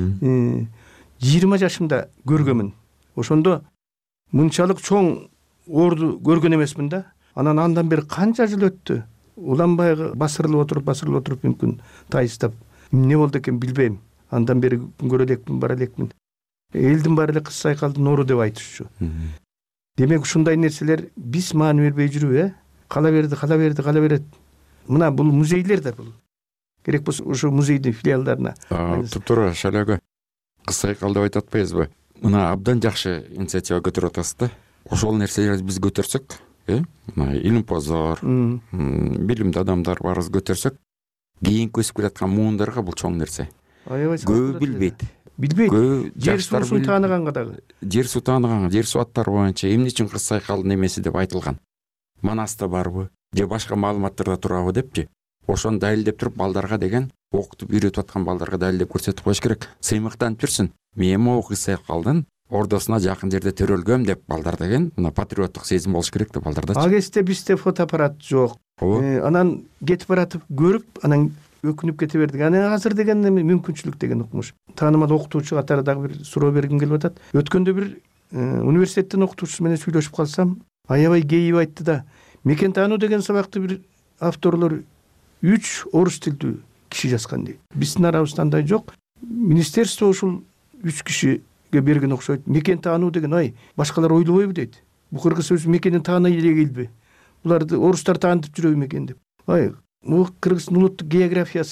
20 жашымда көргөмүн. Ошондо мынчалык чоң орду көргөн эмесмин да. Анан андан бери канча жыл өттү. Уланбай басырылып отуруп мүмкүн тайыстап эмне болду экен билбейм. Андан бери көрө элекмин, бара элекмин. Элдин баары эле Кыз Сайкалдын ору деп айтышчу. Демек ушундай нерселер биз маани бербей жүрүп, кала берет. Мына бул музейлер да бул. Керек болсо ошо музейдин филиалдарына. Туптура шалага Кыз Сайкал деп айтып атпайбызбы? Мына абдан жакшы инициатива көтөрүп атасыз да. Ошол нерселерди биз көтөрсөк, мына илимпоздор, билимдүү адамдар барыбыз көтөрсөк, кийинки өсүп келаткан муундарга бул чоң нерсе. Көбү билбейт. Жер суусун тааныганга дагы. Жер суу тааныганга, жер суу аттары боюнча эмне үчүн Кыз Сайкалдын эмеси деп айтылган. Манаста барбы, же башка маалыматтарда турабы депчи. Ошону далилдеп туруп балдарга деген окутуп үйрөтүп аткан балдарга далилдеп көрсөтүп коюш керек. Сыймыктанып жүрсүн. Мен могу Кыз Сайкалдын ордосуна жакын жерде төрөлгөм деп балдар деген мына патриоттук сезим болуш керек деп балдарда. Ал кезде бизде фотоаппарат жок. Анан кетип баратып көрүп, анан өкүнүп кете бердик. Анан азыр деген мүмкүнчүлүк деген укмуш. Таанымал окутуучу катары дагы бир суроо бергим келип атат. Өткөндө бир университеттин окутуучусу менен сүйлөшүп калсам, аябай кейип айтты да. Мекен таануу деген сабакты бир авторлор 3 орус тилдүү киши жазган дейт. Биздин арабызда андай жок. Министерство ушул 3 кишиге берген окшойт. Мекен таануу деген башкалар ойлобойбу дейт. Бу кыргыз өз мекенин тааный эле келби. Буларды орустар таанытып жүрөбү мекен деп. Бул кыргыздын улуттук географиясын,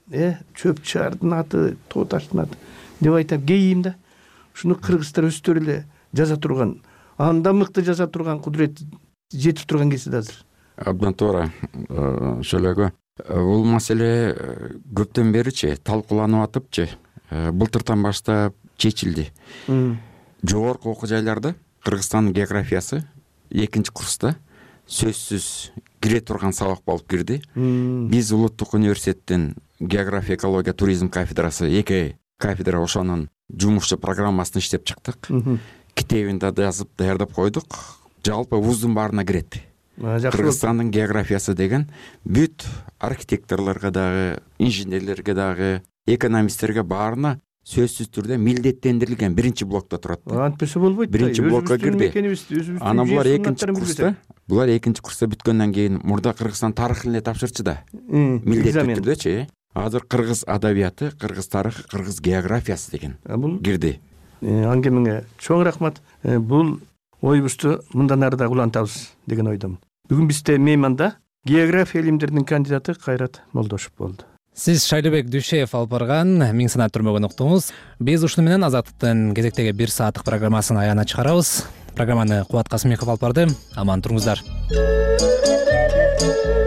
чөп чаардын аты, тоо таштын аты деп айтам, кейим да. Ушуну кыргыздар өздөрү эле жаза турган, анда мыкты жаза турган кудурет жетип турган кезде азыр. Абдан туура Шөлөгө. Бул маселе көптөн беричи талкууланып атыпчы. Былтыртан баштап чечилди. Жогорку окуу жайларда Кыргызстандын географиясы 2-курста сөзсүз кире турган сабак болуп кирди. Биз Улуттук университеттин география, экология, туризм кафедрасы 2 кафедра ошонун жумушчу программасын иштеп чыктык. Китебин да жазып даярдап койдук. Жалпы вуздун баарына кирет. Кыргызстандын географиясы деген бүт архитекторлорго дагы, инженерлерге дагы, экономисттерге баарына сөзсүз түрдө милдеттендирилген биринчи блокто турат. Антпесе болбойт. Биринчи блокко кирди. Анан булар 2-курста курста бүткөндөн кийин мурда Кыргызстан тарыхын эле тапшырчу да. Милдеттүү түрдөчү. Азыр кыргыз адабияты, кыргыз тарыхы, кыргыз географиясы деген кирди. Аңгемиңе чоң рахмат. Бул оюбузду мындан ары да улантабыз деген ойдомун. Бүгүн бизде мейманда география илимдеринин кандидаты Кайрат Молдошев болду. Сиз Шайлыбек Дүйшеев алып барган Миң санат түрмөгүн уктуңуз. Биз ушуну менен Азаттыктын кезектеги 1 сааттык программасын аягына чыгарабыз. Программаны Кубат Касымбеков алып барды. Аман туруңуздар.